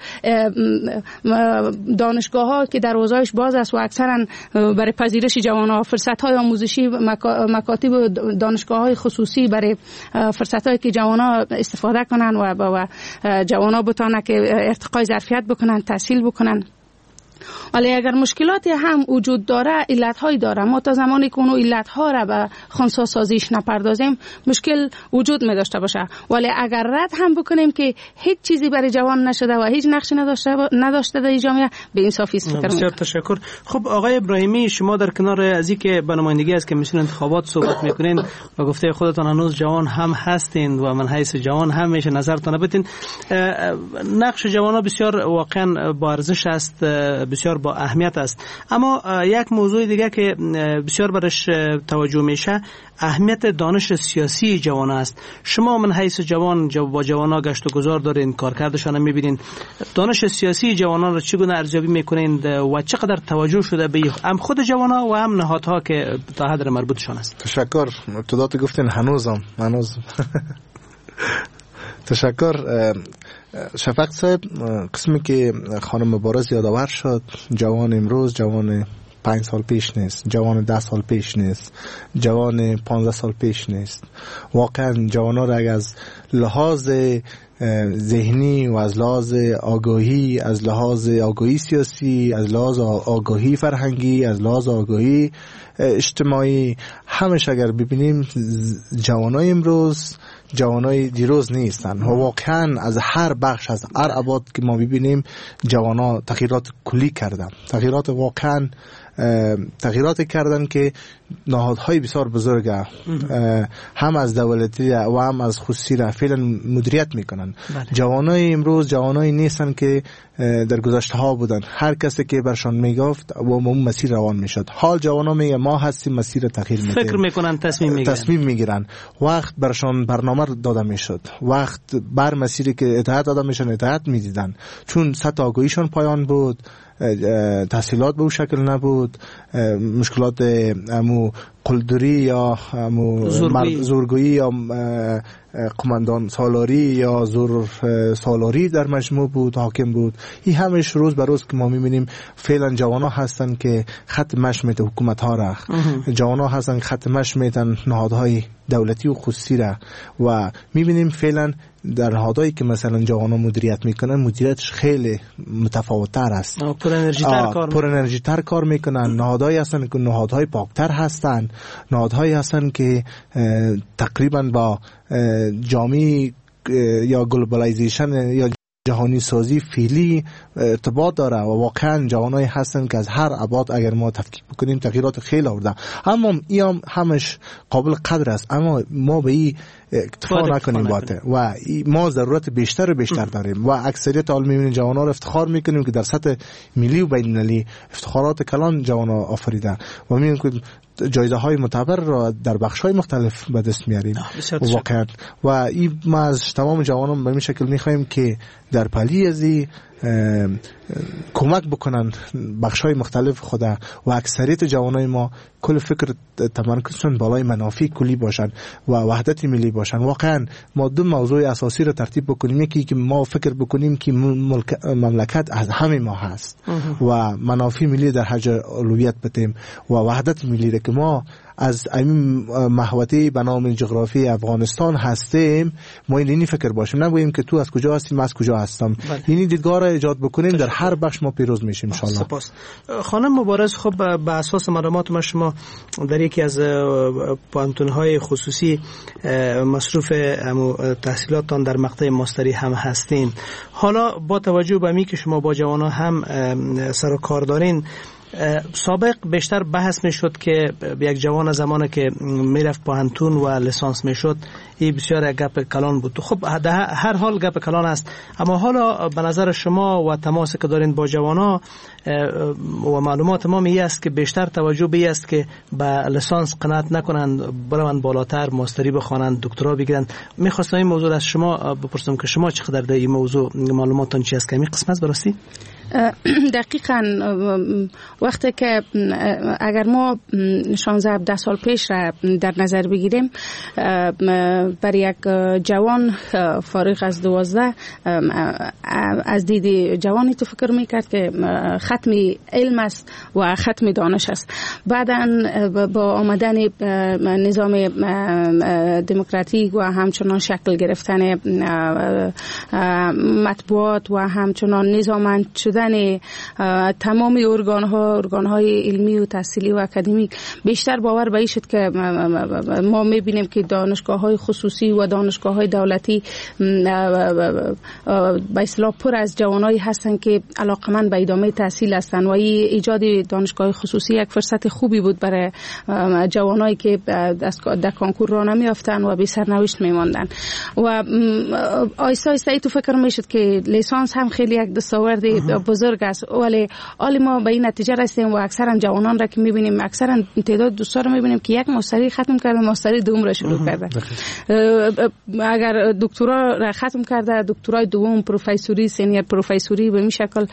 دانشگاه ها که دروازه‌اش باز است و اکثرا برای پذیرش جوانان فرصت های آموزشی مکاتب و دانشگاه های خصوصی برای فرصت هایی که جوانان استفاده کنن و جوانان بتانن که ارتقای ظرفیت بکنن، تحصیل بکنن. ولی اگر مشکلاتی هم وجود داره، علت‌هایی داره، ما تا زمانی که اونو علت‌ها را به خنثی سازیش نپردازیم مشکل وجود می داشته باشه. ولی اگر رد هم بکنیم که هیچ چیزی برای جوان نشده و هیچ نقشی نداشته در جامعه، به انصافی است. بسیار تشکر. خب آقای ابراهیمی، شما در کنار از اینکه به نمایندگی از کمیسیون انتخابات صحبت میکنین و گفته خودتان هنوز جوان هم هستین و من حیث جوان هم میشه نظرتان بدین، نقش جوانان بسیار واقعا با ارزش است، بسیار با اهمیت است. اما یک موضوع دیگه که بسیار برش توجه میشه اهمیت دانش سیاسی جوان است. شما من حیث جوان با جوانا گشت و گذار دارین، کارکردشان میبینین، دانش سیاسی جوانان را چگونه ارزیابی میکنین و چقدر توجه شده به هم خود جوانا و هم نهادها که تا حد مربوطشان است؟ تشکر. ابتدات گفتین هنوز تشکر. شفق صاحب، قسمی که خانم مبارز یادآور شد، جوان امروز جوان 5 سال پیش نیست، جوان 10 سال پیش نیست، جوان 15 سال پیش نیست. واقعا جوانا را از لحاظ ذهنی و از لحاظ آگاهی، از لحاظ آگاهی سیاسی، از لحاظ آگاهی فرهنگی، از لحاظ آگاهی اجتماعی، همش اگر ببینیم جوانای امروز جوانای دیروز نیستن. واقعا از هر بخش، از هر ابعاد که ما ببینیم جوانا تغییرات کلی کردن، تغییرات واقعا تغییرات کردن که نهادهای بسیار بزرگه هم از دولتی و هم از خصوصی را فعلا مدیریت میکنن. جوانای امروز جوانای نیستن که در گذشته ها بودن. هر کسی که برشان میگفت و اون مسیر روان میشد. حال جوانا میگه ما هستیم مسیر را تغییر میدیم، فکر میکنن، تصمیم میگیرن. وقت برشان برنامه داده میشد، وقت بر مسیری که اطاعت داده میشن اطاعت میدیدن، چون سطح آگاهیشان پایان بود، تحصیلات به اون شکل نبود، مشکلات امو قلدری یا امو زورگویی یا قماندان سالاری یا زور سالاری در مجموع بود، حاکم بود. این همش روز به روز که ما میبینیم فعلا جوانا هستن که خط مشی میتن حکومت ها را، جوانا هستن که خط مشی میتن نهادهای دولتی و خصوصی را، و میبینیم فعلا در نهادهایی که مثلا جوانا مدیریت میکنن مدیریتش خیلی متفاوت‌تر است، پر انرژی تر کار میکنن. نهادهایی هستن که نهادهای پاکتر هستن، نهادهایی هستن که تقریبا با جامعه یا گلوبالایزیشن یا جهانی سازی فعلی ارتباط داره و واقعا جوانایی هستن که از هر ابعاد اگر ما تفکیک بکنیم تغییرات خیلی آورده. اما این همش قابل قدر است، اما ما به این اکتفا نکنیم باته و ما ضرورت بیشتر و بیشتر داریم و اکثریت حال میبینیم جوانا رو افتخار میکنیم که در سطح ملی و بین‌المللی افتخارات کلان جوانا آفریدن و میبینیم که جایزه های معتبر را در بخش های مختلف به دست میاریم واقعا. و این ما از تمام جوانان به این شکل میخوایم که در پلی ازی کمک بکنن بخش‌های مختلف خود و اکثریت جوانای ما کل فکر تمرکزشون بالای منافع کلی باشن و وحدت ملی باشن. واقعا ما دو موضوع اساسی رو ترتیب بکنیم، یکی که ما فکر بکنیم که مملکت از همه ما هست و منافع ملی در هر جا اولویت بدیم و وحدت ملی رو که ما از این محوطه به نام جغرافی افغانستان هستیم، ما اینی فکر باشیم، نگوییم که تو از کجا هستی من از کجا هستم. یعنی دیدگاه را ایجاد بکنیم، در هر بخش ما پیروز میشیم ان شاء الله. سپاس. خانم مبارز، خب به اساس معلومات ما شما در یکی از پانتون‌های خصوصی مصروف تحصیلاتتان در مقطع ماستری هم هستین. حالا با توجه به اینکه که شما با جوانان هم سر و کار دارین، سابق بیشتر بحث میشد که یک جوان زمانی که میرفت پانتون و لیسانس میشد این بسیار گپ کلان بود. خب هر حال گپ کلان است، اما حالا به نظر شما و تماسی که دارین با جوانا و معلومات ما می است که بیشتر توجه به است که به لیسانس قناعت نکنند، بروند بالاتر ماستری بخوانند، دکترا بگیرند. میخواستم این موضوع از شما بپرسم که شما چقدر در این موضوع معلوماتتان چی است که می قسمت براستی؟ دقیقاً وقتی که اگر ما 16-17 سال پیش را در نظر بگیریم، بر یک جوان فارغ از 12 از دید جوانی تو فکر میکرد که ختم علم است و ختم دانش است. بعداً با آمدن نظام دموکراتیک و همچنان شکل گرفتن مطبوعات و همچنان نظاممند شدن تمام ارگان‌های علمی و تحصیلی و اکادمیک، بیشتر باور به این شد که ما می‌بینیم که دانشگاه‌های خصوصی و دانشگاه‌های دولتی به اصطلاح پر از جوانایی هستند که علاقه‌مند به ادامه تحصیل هستند و این ایجاد دانشگاه خصوصی یک فرصت خوبی بود برای جوانایی که در کنکور راه نمی‌یافتند و بی سرنوشت می‌ماندند. و آیسته آیسته تو فکر می‌شد که لیسانس هم خیلی یک دستاورد بزرگ است، ولی حالی ما به این نتیجه رسیدیم و اکثرا جوانان را که می‌بینیم، اکثرا تعداد دوستا رو می‌بینیم که یک ماستری ختم کرده، ماستری دوم را شروع کرده. اگر دکترا را ختم کرده، دکترای دوم، پروفسوری، سینیر پروفسوری، به این شکل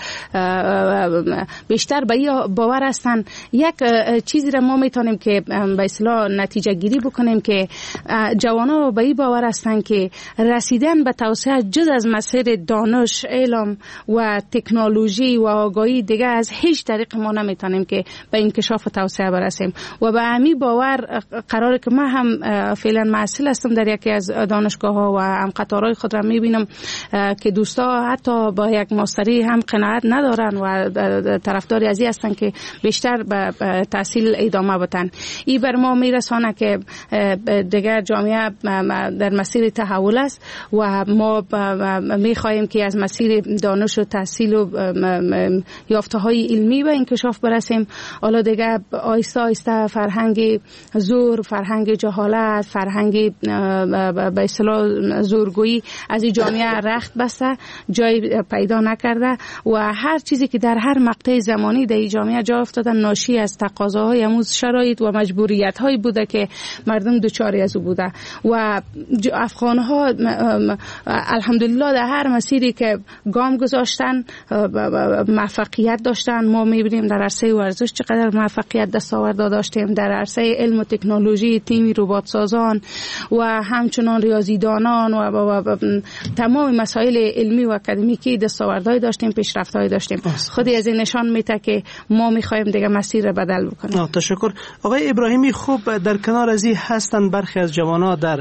بیشتر به این باور هستن. یک چیزی را ما میتونیم که به اصطلاح نتیجه گیری بکنیم که جوانان به این باور هستن که رسیدن به توسعه جز از مسیر دانش، علم و تکنولوژی و آگاهی دیگه از هیچ طریق ما نمیتونیم که به انکشاف و توسعه برسیم. و به همین باور قراره که ما هم فعلا محصل هستم در یکی از دانشگاه ها و هم قطارهای خود را میبینم که دوستا حتی با یک ماستری هم قناعت ندارن و طرفداری ازی هستن که بیشتر به تحصیل ادامه بدن. این بر ما میرسانه که دیگر جامعه در مسیر تحول است و ما میخواهیم که از مسیر دانش و تحصیل و یافته های علمی به انکشاف برسیم. حالا دیگه آیسته آیسته فرهنگ زور، فرهنگ جهالت، فرهنگ به اصطلاح زورگویی از این جامعه رخت بسته، جای پیدا نکرده و هر چیزی که در هر مقطع زمانی در این جامعه جا افتاده ناشی از تقاضاهای امروز شرایط و مجبوریت هایی بوده که مردم دوچاری از او بوده. و افغان ها الحمدلله در هر مسیری که گام گذاشتن موفقیت داشتن. ما میبینیم در عرصه ورزش چقدر موفقیت دستاورد داشتیم، در عرصه علم و تکنولوژی تیمی ربات سازان و همچنان ریاضیدانان و تمام مسائل علمی و اکادمیکی دستاوردهای داشتیم، پیشرفت‌های داشتیم. خودی از این نشان میده که ما میخوایم دیگه مسیر رو بدل بکنیم. تشکر. آقای ابراهیمی، خوب در کنار از این هستند برخی از جوانان در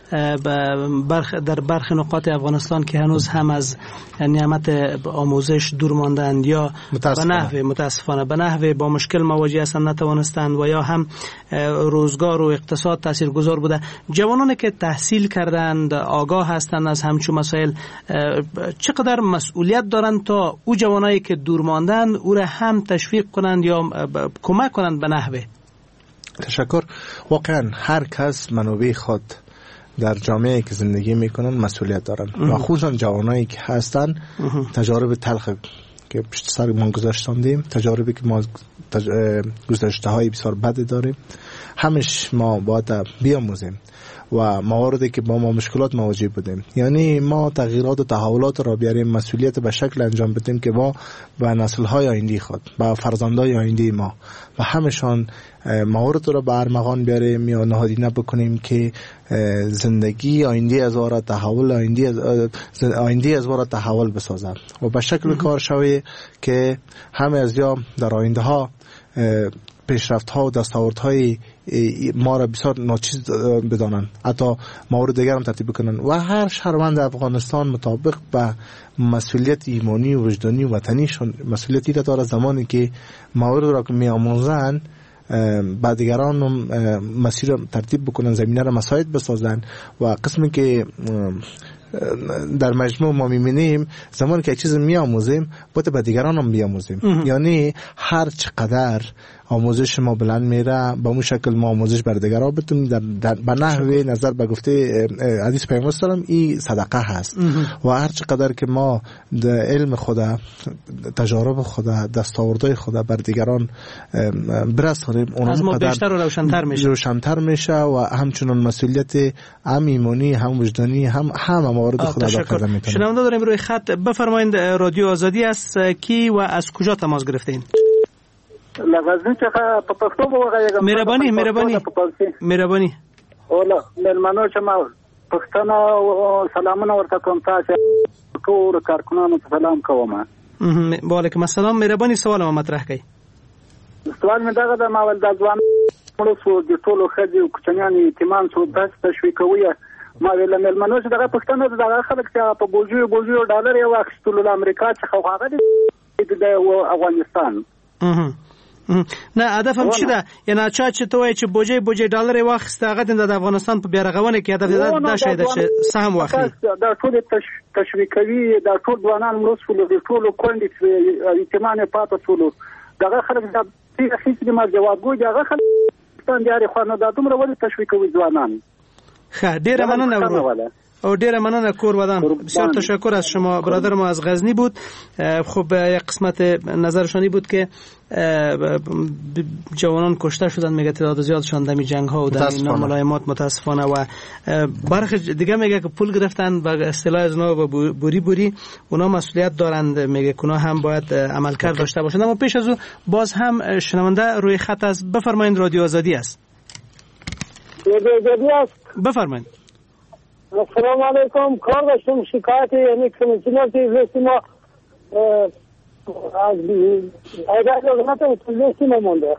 برخی نقاط افغانستان که هنوز هم از نعمت آموزش دور ماندند یا متاسفانه به نحوه با مشکل مواجه هستند، نتوانستند و یا هم روزگار و اقتصاد تاثیرگذار بوده. جوانانی که تحصیل کردند، آگاه هستند از همچون مسائل، چقدر مسئولیت دارند تا او جوانایی که دور ماندند او را هم تشویق کنند یا کمک کنند به نحوه؟ تشکر. واقعا هر کس منابع خود در جامعه که زندگی میکنن مسئولیت دارن و خصوصا جوانایی که هستن تجارب تلخ که پشت سر ما گذاشتیم، تجاربی که ما گذشته های بسیار بد داریم، همش ما باید بیاموزیم و مواردی که با ما مشکلات مواجه بودیم. یعنی ما تغییرات و تحولات را بیاریم، مسئولیت به شکل انجام بدیم که ما به نسل‌های آینده خود، به فرزندای آینده ما و همشان موارد را به ارمغان بیاریم یا نهادینه بکنیم که زندگی آینده از وارد تحول آینده از وارد تحول بسازد و به شکل کار شوی که همه از یا در آینده ها پیشرفت ها و دستاورد های ما را بسیار ناچیز بدانند، حتی موارد دیگر هم ترتیب بکنند و هر شهروند افغانستان مطابق به مسئولیت ایمانی و وجدانی و وطنیشون مسئولیتی را دارد. زمانی که موارد را که می آموزند بعد دیگران مسیر ترتیب بکنن، زمینه را مساعد بسازن و قسمی که در مجموع ما می‌بینیم زمانی که چیز می‌آموزیم باید به دیگران هم بیاموزیم. یعنی هر چقدر آموزش ما بلند میره به اون شکل ما آموزش بر دیگران بتونیم به نحوه نظر به گفته حدیث پیامبر صلی الله علیه و آله این صدقه هست و هر چقدر که ما علم خدا، تجارب خدا، دستاوردهای خدا بر دیگران برسانیم از ما بیشتر و روشن‌تر میشه و همچنان مسئولیت هم ایمانی هم وجدانی هم موارد خدا ادا کرده میتونه. شنونده داریم روی خط، بفرمایید رادیو آزادی است کی و از کجا تماس گرفتین؟ لغزنی څخه په پښتو وغږیږم. مهرباني اوله مېلمنو چې ما پښتنه سلامونه ورته کوم، تاسو ټول کارکونانو ته سلام کوم. وعلیکم السلام. مهرباني سوال ما مطرح کړئ. سوال مې دغه د ماول د ځوان مړو د ټولو ښځې او کوچنیانو اهتمام څو داس تشویقوي. ما ویل مېلمنو چې دغه پښتنه دغه خلک چې په بوجو ډالر یې واخیستلو له امریکا څخه هغه د افغانستان. نه هدفم چی ده؟ یعنی چې ته وایې چې بوجي ډالر یې واخیسته هغه د افغانستان په بیارغونه کې هدف دا شی ده چې سهم واخلي. دا ټول تشویقوي، دا ټول ځوانان مرستول، د ټولو کونډې اهتمام یې پاتې شولو. دغه خلک د هیڅ ما جوابګوي، دغه خلک ستانداري خانه دا دومره ولې تشویقوي ځوانان. ډیره مننه او ډیره مننه کور ودان. بسیار تشکر از شما. برادر ما از غزنی بود. خب یک قسمت نظرشانی بود که جوانان کشته شدن، میگه تعداد زیادشان در جنگ ها و در این ناملایمات متاسفانه و برخی دیگه میگه که پول گرفتن به اصطلاح از اونا و بوری اونا مسئولیت دارند، میگه که اونا هم باید عملکرد داشته باشند. اما پیش از او باز هم شنونده روی خط است. بفرمایید رادیو آزادی است. بفرمایید. السلام علیکم. کار داشتم شکایت یعنی کمیسیونر لیست ما از ایداد لیست نمونده.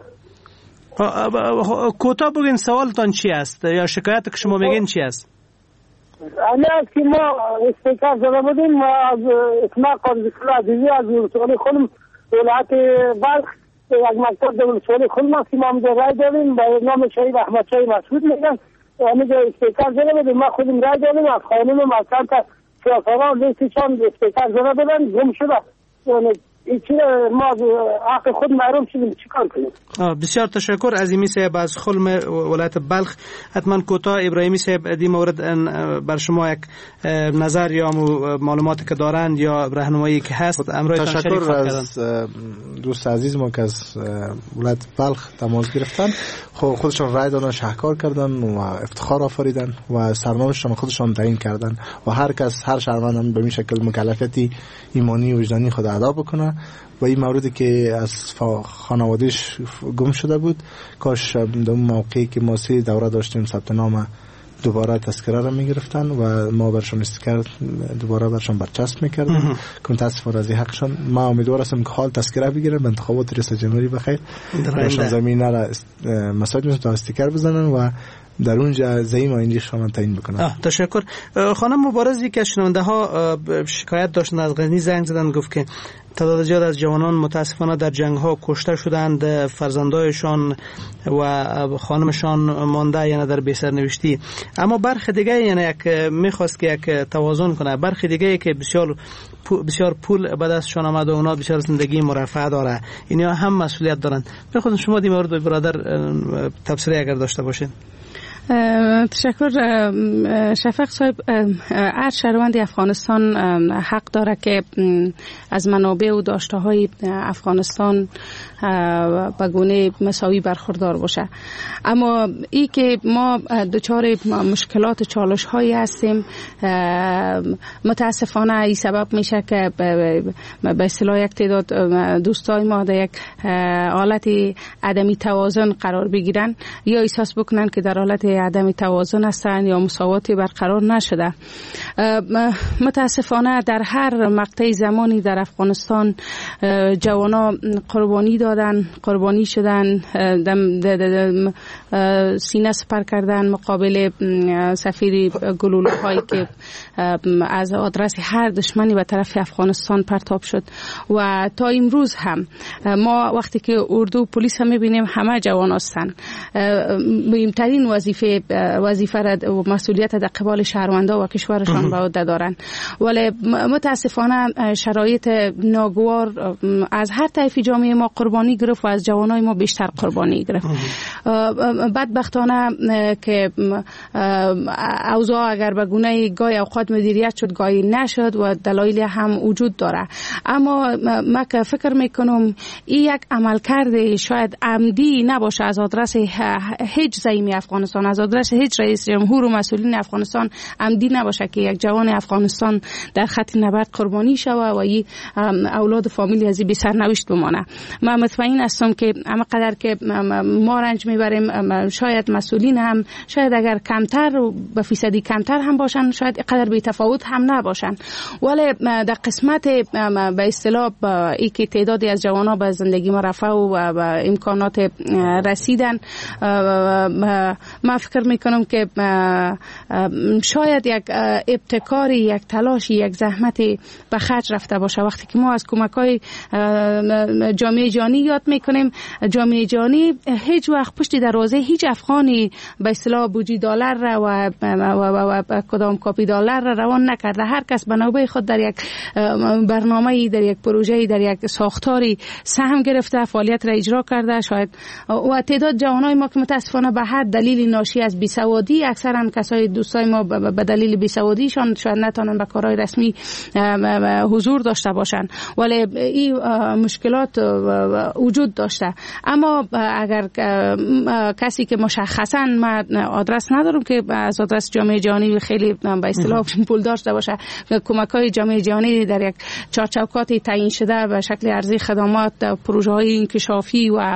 کوتاه بگین سوالتان چی است یا شکایت که شما میگین چی است؟ اما که ما استیکار زده بودیم، ما از اطلاع قانونی عزیزی از ولسوالی خودم ولایت بلخ یک مکتب در ولسوالی خودم است که ما همجا رای داریم با نام شریف احمد شای مسعود میگن. همینجا استیکار زده بودیم، ما خودم رای داریم از قانون و مکتب تا سیاسران لیستشان استیکار زده بودن گم شده. ایچی ما حق خود محروم شدیم، چیکار کنیم؟ بسیار تشکر عظیمی صاحب از خلم ولایت بلخ. حتما کوتاه ابراهیمی صاحب دی مورد بر شما یک نظر یا معلوماتی که دارند یا راهنمایی که هست امروز تشکر از دوست عزیز ما که از ولایت بلخ تماس گرفتن، خودشان رای دادن، شهکار کردن و افتخار آفریدن و سرنامشان خودشان تعیین کردن و هر کس هر شهروند هم به این شکل مکلفیتی ایمانی و وجدانی خود ادا بکنه. و این موردی که از خانوادهش گم شده بود، کاش در موقعی که ما 3 دوره داشتیم ثبت نام دوباره تذکره را میگرفتن و ما برشان استیکر دوباره برشان برچسب میکردیم که متاسفانه از حقشان. ما امیدوار هستم که حال تذکره بگیرن به انتخابات ریاست جمهوری بخیر برشان زمینه را مساعد میشه تا استیکر بزنن و در اونجا زعیم آینده شما تعیین بکنن. تشکر. خانم مبارزی که شنونده ها شکایت داشتن از غزنی زنگ زدن، گفت که تعداد زیاد از جوانان متاسفانه در جنگ ها کشته شدند، فرزندایشان و خانمشان مانده یعنی در بی‌سرنوشتی. اما برخی دیگه یعنی یک میخواست که یک توازن کنه، برخی دیگه که بسیار پول به دستشان آمد و اونا بسیار زندگی مرفه داره، اینا هم مسئولیت دارند. بخواستم شما دی مورد برادر تبصره اگر داشته باشین. تشکر شفیق صاحب. هر شهروند افغانستان حق داره که از منابع و داشته های افغانستان به گونه مساوی برخوردار باشه، اما ای که ما دچار مشکلات چالش هایی هستیم متاسفانه این سبب میشه که به اصطلاح یک تعداد دوستای ما در یک حالت عدمی توازن قرار بگیرن یا احساس بکنن که در حالت عدم توازن هستن یا مساواتی برقرار نشده. متاسفانه در هر مقطع زمانی در افغانستان جوانا قربانی دادن، قربانی شدن، سینه سپر کردن مقابل سفیر گلوله هایی که از آدرس هر دشمنی به طرف افغانستان پرتاب شد و تا امروز هم ما وقتی که اردو پلیس هم میبینیم همه جوان هستن. مهمترین وظیفه و مسئولیت در قبال شهروندا و کشورشان به عهده دارن، ولی متاسفانه شرایط ناگوار از هر طیف جامعه ما قربانی گرفت و از جوانای ما بیشتر قربانی گرفت. بدبختانه که اوضاع اگر به گونه گاهی اوقات مدیریت شد گاهی نشد و دلایل هم وجود داره، اما من که فکر میکنم این یک عملکرد شاید عمدی نباشه از آدرس هیچ زعیم افغانستان، از آدرس هیچ رئیس جمهور و مسئولین افغانستان عمدی نباشه که یک جوان افغانستان در خط نبرد قربانی شود و این اولاد فامیلی از این بی سرنوشت بمانه. من مطمئن هستم که اما قدر که ما رنج میبریم شاید مسئولین هم شاید اگر کمتر و به فیصدی کمتر هم باشن شاید قدر بی تفاوت هم نباشن، ولی در قسمت به اصطلاح ای که تعدادی از جوانا به زندگی مرفه و به امکانات رسیدن، من فکر میکنم که شاید یک ابتکاری، یک تلاشی، یک زحمتی به خرج رفته باشه. وقتی که ما از کمک‌های جامعه جهانی یاد میکنیم، جامعه جهانی هیچ وقت پشت دروازه هیچ افغانی به اصطلاح بودجه دلار را و کدام کاپی دلار را روان نکرده. هر کس به نوبه خود در یک برنامه‌ای، در یک پروژه‌ای، در یک ساختاری سهم گرفته، فعالیت را اجرا کرده. شاید و تعداد جوانای ما که متاسفانه به هر دلیل ناشی از بیسوادی، اکثرا کسای دوستای ما به دلیل بیسوادیشان شاید نتونن به کارهای رسمی حضور داشته باشن، ولی این مشکلات وجود داشته. اما اگر کسی که مشخصا من آدرس ندارم که از آدرس جامعه جهانی خیلی به اصطلاح پول داشته باشه، کمک‌های جامعه جهانی در یک چارچوباتی تعیین شده به شکل ارزی خدمات، پروژه‌های انکشافی و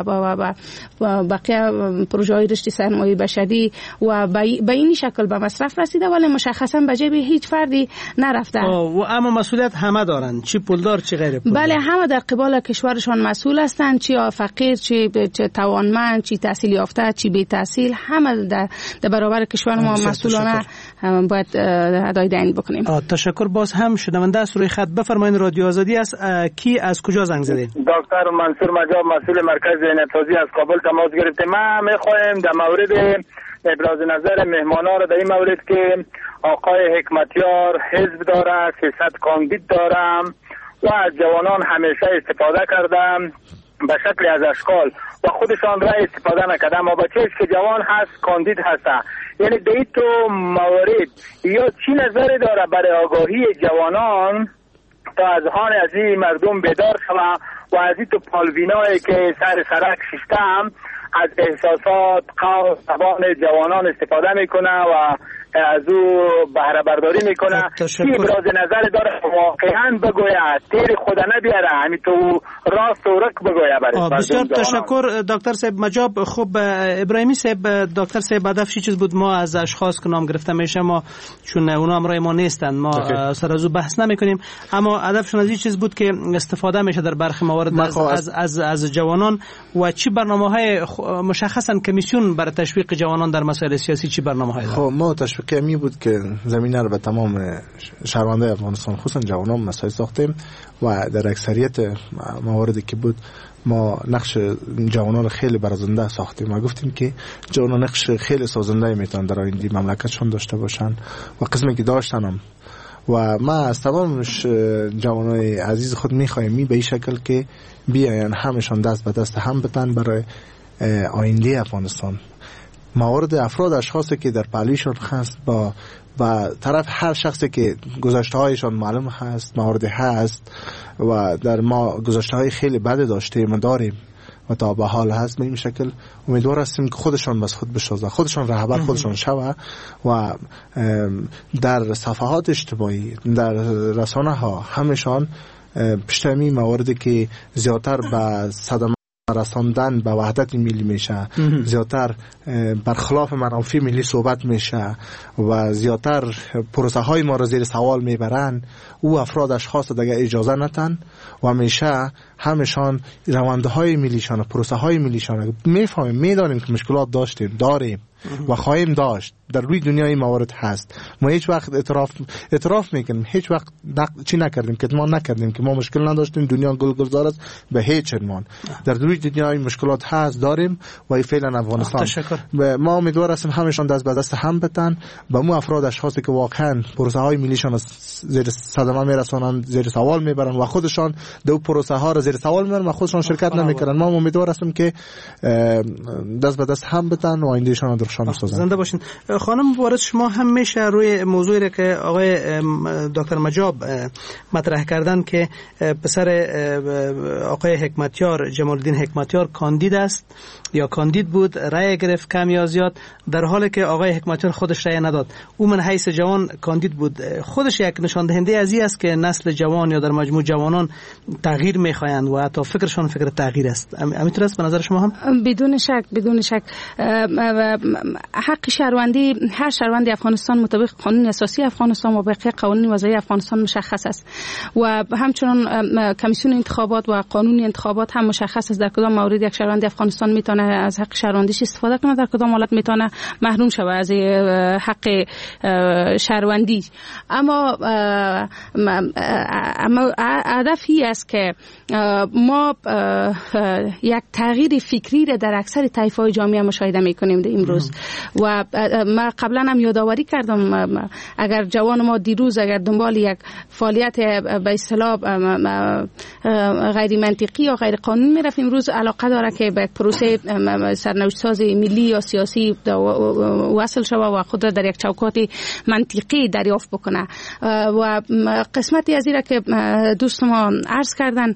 بقیه پروژه‌های رشد سرمایه بشری و به این شکل به مصرف رسیده، ولی مشخصا به جیب هیچ فردی نرفته. و اما مسئولیت همه دارن، چی پولدار چی غیر پولدار. بله، همه در قبال کشورشان مسئول هستند، چی فقیر، چی توانمند، چی تحصیل یافته، چی بی تحصیل، همه در برابر کشور ما مسئولانه باید ادای دین بکنیم. تشکر. باز هم شنونده از روی خط بفرمایید. رادیو آزادی است. کی از کجا زنگ زدید؟ دکتر منصور مجاب، مسئول مرکز نتازی از کابل تماس گرفتیم. ما میخوایم در مورد ابراز نظر مهمانا را در این مورد که آقای حکمتیار حزب داره، 300 کاندید دارم و از جوانان همیشه استفاده کردم به شکل از اشکال و خودشان را استفاده نکرده، اما بچه‌اش که جوان هست کاندید هسته. یعنی در این تو موارد یا چی نظری داره برای آگاهی جوانان تا از هان از این مردم بیدار شوه و از این تو پالوینایی که سر سرک ششته هم از احساسات قوم زبان جوانان استفاده میکنه و از او بهره برداری میکنه. چی ابراز نظر داره واقعا بگوید، تیر خود نبیاره، همین تو راست و رک بگوید برای بسیار تشکر دکتر صاحب مجاب. خب ابراهیمی صاحب، دکتر صاحب هدف چی چیز بود؟ ما از اشخاص که نام گرفته میشه ما چون اونا همراه ما نیستن ما سر از او بحث نمیکنیم، اما هدفشون از این چیز بود که استفاده میشه در برخی موارد از جوانان و چی برنامه‌های مشخصا کمیسیون برای تشویق جوانان در مسائل سیاسی چی برنامه‌هایی داره؟ خب ما تشویق می بود که زمینه رو به تمام شهروندان افغانستان خصوصا جوانان مسائل ساختیم و در اکثریت مواردی که بود ما نقش جوانان رو خیلی برازنده ساختیم و گفتیم که جوانان نقش خیلی سازنده میتونن در آینده مملکتشون داشته باشن و قسمی که داشتن هم. و ما از تمام جوانای عزیز خود میخوایم به این شکل که بیاین همشان دست به دست هم بتن برای آینده افغانستان. موارد افراد اشخاصی که در پلیشون هست و طرف هر شخصی که گذشته هایشان معلوم هست، موارد هست و در ما گذشته های خیلی بد داشتیم و داریم و تا به حال هست. به این شکل امیدوار هستیم که خودشان بس خود بسازن، خودشان رهبر خودشان شوه و در صفحات اجتماعی، در رسانه ها همشان پشتمی مواردی که زیادتر به صدمه رساندن به وحدت ملی میشه، زیادتر برخلاف منافع ملی صحبت میشه و زیادتر پروسه های ما را زیر سوال میبرن، او افراد اشخاص دیگه اجازه نتن و همیشه همشان رونده های ملیشان، پروسه های ملیشان میفهمیم، میدانیم که مشکلات داریم و خواهیم داشت. در روی دنیای موارد هست. ما هیچ وقت اعتراف میکنیم، هیچ وقت چی نکردیم که ما نکردیم که ما مشکل نداشتیم، دنیا گلزار است به هیچ عنوان. در روی دنیای مشکلات هست داریم و فعلا افغانستان ما امیدوار هستیم همشان دست به دست هم بتن، به مو افراد اشخاصی که واقعا پروسه های ملیشان زیر صدمه میرسونن، زیر سوال میبرن و خودشان دو پروسه ها را زیر سوال میبرن و خودشان شرکت نمیکنن. ما امیدوار هستیم که دست به دست هم بتن و آیندهشان درخشان بسازن. زنده باشین. خانم مبارز، شما همیشه روی موضوعی را که آقای دکتر مجاب مطرح کردن که پسر آقای حکمتیار، جمال الدین حکمتیار کاندید است یا کاندید بود، رأی گرفت کم یا زیاد، در حالی که آقای حکمتیار خودش رأی نداد. او من حیث جوان کاندید بود. خودش یک نشان دهنده از این است که نسل جوان یا در مجموع جوانان تغییر می‌خواهند و حتی فکرشان فکر تغییر است. همینطور است به نظر شما هم؟ بدون شک حق شهروندی، هر شهروندی افغانستان مطابق قانون اساسی افغانستان و بقیه قوانین وضعی افغانستان مشخص است و همچنان کمیسیون انتخابات و قانون انتخابات هم مشخص است در کدام مورد یک شهروندی افغانستان میتونه از حق شهروندیش استفاده کنه، در کدام حالت میتونه محروم شود از حق شهروندی. اما هدفی است که ما یک تغییر فکری را در اکثر طیف‌های جامعه مشاهده میکنیم امروز و ما قبلا هم یادآوری کردم اگر جوان ما دیروز اگر دنبال یک فعالیت به اصطلاح غیر منطقی یا غیر قانونی میرفت، امروز علاقه داره که به پروسه سرنوشت ساز ملی یا سیاسی وصل شود و خود را در یک چوکات منطقی دریافت بکنه. و قسمتی از این که دوست ما عرض کردن،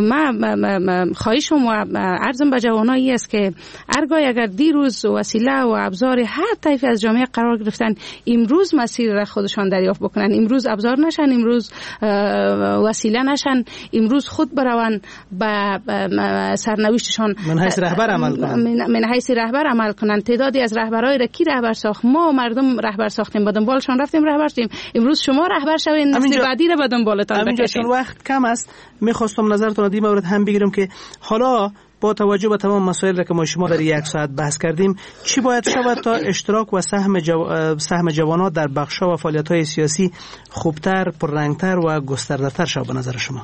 من خواهشم و عرضم به جوانایی است که هرگاه اگر دیروز وسیله و ابزار هر طیفی از جامعه قرار گرفتن، امروز مسیر را خودشان دریافت بکنن، امروز ابزار نشن، امروز وسیله نشن، امروز خود برون به سرنوشتشان من حیث رهبر عمل کنن، من حیث رهبر عمل کنن. تعدادی از رهبرای را کی رهبر ساخت؟ ما مردم رهبر ساختیم، با دنبالشان رفتیم رهبر شدیم. امروز شما رهبر شوین، نسل بعدی را به دنبالتان بکشین. وقت کم است، میخواستم نظرتون در این مورد هم بگیرم که حالا با توجه به تمام مسائلی که ما شما در یک ساعت بحث کردیم، چی باید شود تا اشتراک و سهم جوانان در بخش‌ها و فعالیت‌های سیاسی خوبتر، پررنگتر و گسترده‌تر شود به نظر شما؟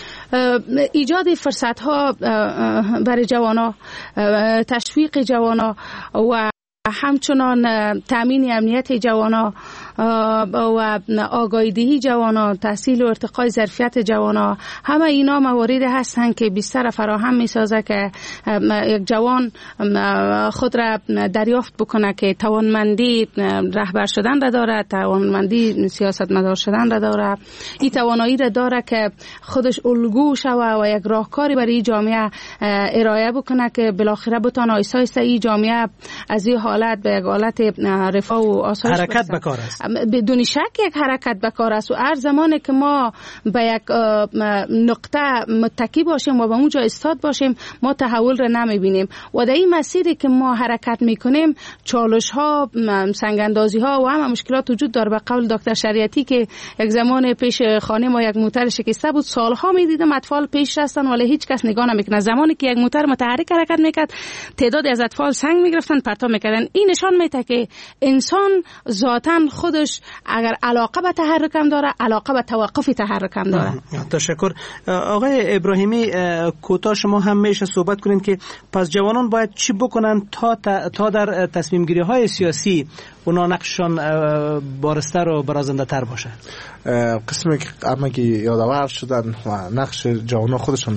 ایجاد فرصت‌ها برای جوانان، تشویق جوانان و همچنان تامین امنیت جوانان و آگاهی جوانان، تحصیل و ارتقای ظرفیت جوانان، همه اینا مواردی هستند که بیشتر فراهم می‌سازه که یک جوان خود را دریافت بکنه که توانمندی رهبر شدن را داره، توانمندی سیاستمدار شدن را داره، این توانایی را داره که خودش الگو شوه و یک راهکاری برای جامعه ارائه بکنه که بالاخره بتونه آیسته آیسته این جامعه از این حالت به یک حالت رفاه و آسایش حرکت بکار است. بدون شک یک حرکت بکار است و هر زمانی که ما به یک نقطه متکی باشیم و به اونجا استاد باشیم، ما تحول را نمیبینیم و در این مسیری که ما حرکت میکنیم چالش ها، سنگ اندازی ها و همه مشکلات وجود داره. به قول دکتر شریعتی که یک زمان پیش خانه ما یک موتر شکسته بود، سالها میدیدم اطفال پیش رفتن ولی هیچ کس نگاه نمیکنه. زمانی که یک موتر متحرک حرکت میکرد، تعدادی از اطفال سنگ میگرفتن پرتاب میکردن. این نشان میده که انسان ذاتاً خودش اگر علاقه به تحرکم داره، علاقه به توقف تحرکم داره. تشکر. آقای ابراهیمی، کوتاه شما هم میشه صحبت کنین که پس جوانان باید چی بکنن تا در تصمیم گیری های سیاسی اونا نقششان بارستر و برازنده تر باشه؟ قسمی که یادآور شدن و نقش جوانان خودشون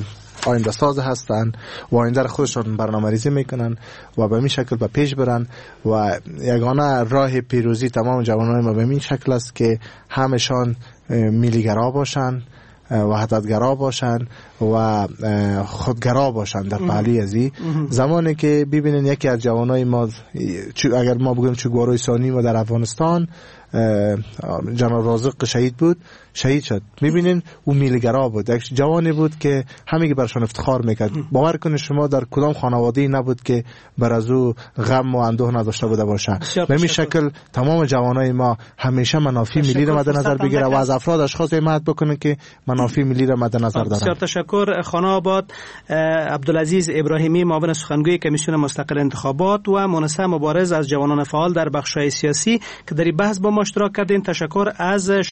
آینده ساز هستند و آینده را خودشان برنامه‌ریزی میکنن و به این شکل به پیش برن و یگانه راه پیروزی تمام جوانان ما به این شکل است که همشان ملی‌گرا باشن، وحدتگرا باشن و خودگرا باشن در پهلوی ازی. زمانی که ببینین یکی از جوانای ما، اگر ما بگیم چوگوارای ثانی ما در افغانستان، جنرال رازق شهید بود، شهید شد. میبینین اون میلگرا بود، یک جوانی بود که همه برشان افتخار میکرد. باور کنید شما در کدام خانواده‌ای نبود که بر از او غم و اندوه نداشته بوده باشه. به این شکل تمام جوانای ما همیشه منافع ملی را مد نظر بگیره و از افراد اشخاص حمایت بکنه که منافع ملی را مد نظر دارن. بسیار تشکر. خانه آباد عبدالعزیز ابراهیمی، معاون سخنگوی کمیسیون مستقل انتخابات و مونس مبارز از جوانان فعال در بخش‌های سیاسی که در این بحث با ما اشتراک کردین. تشکر از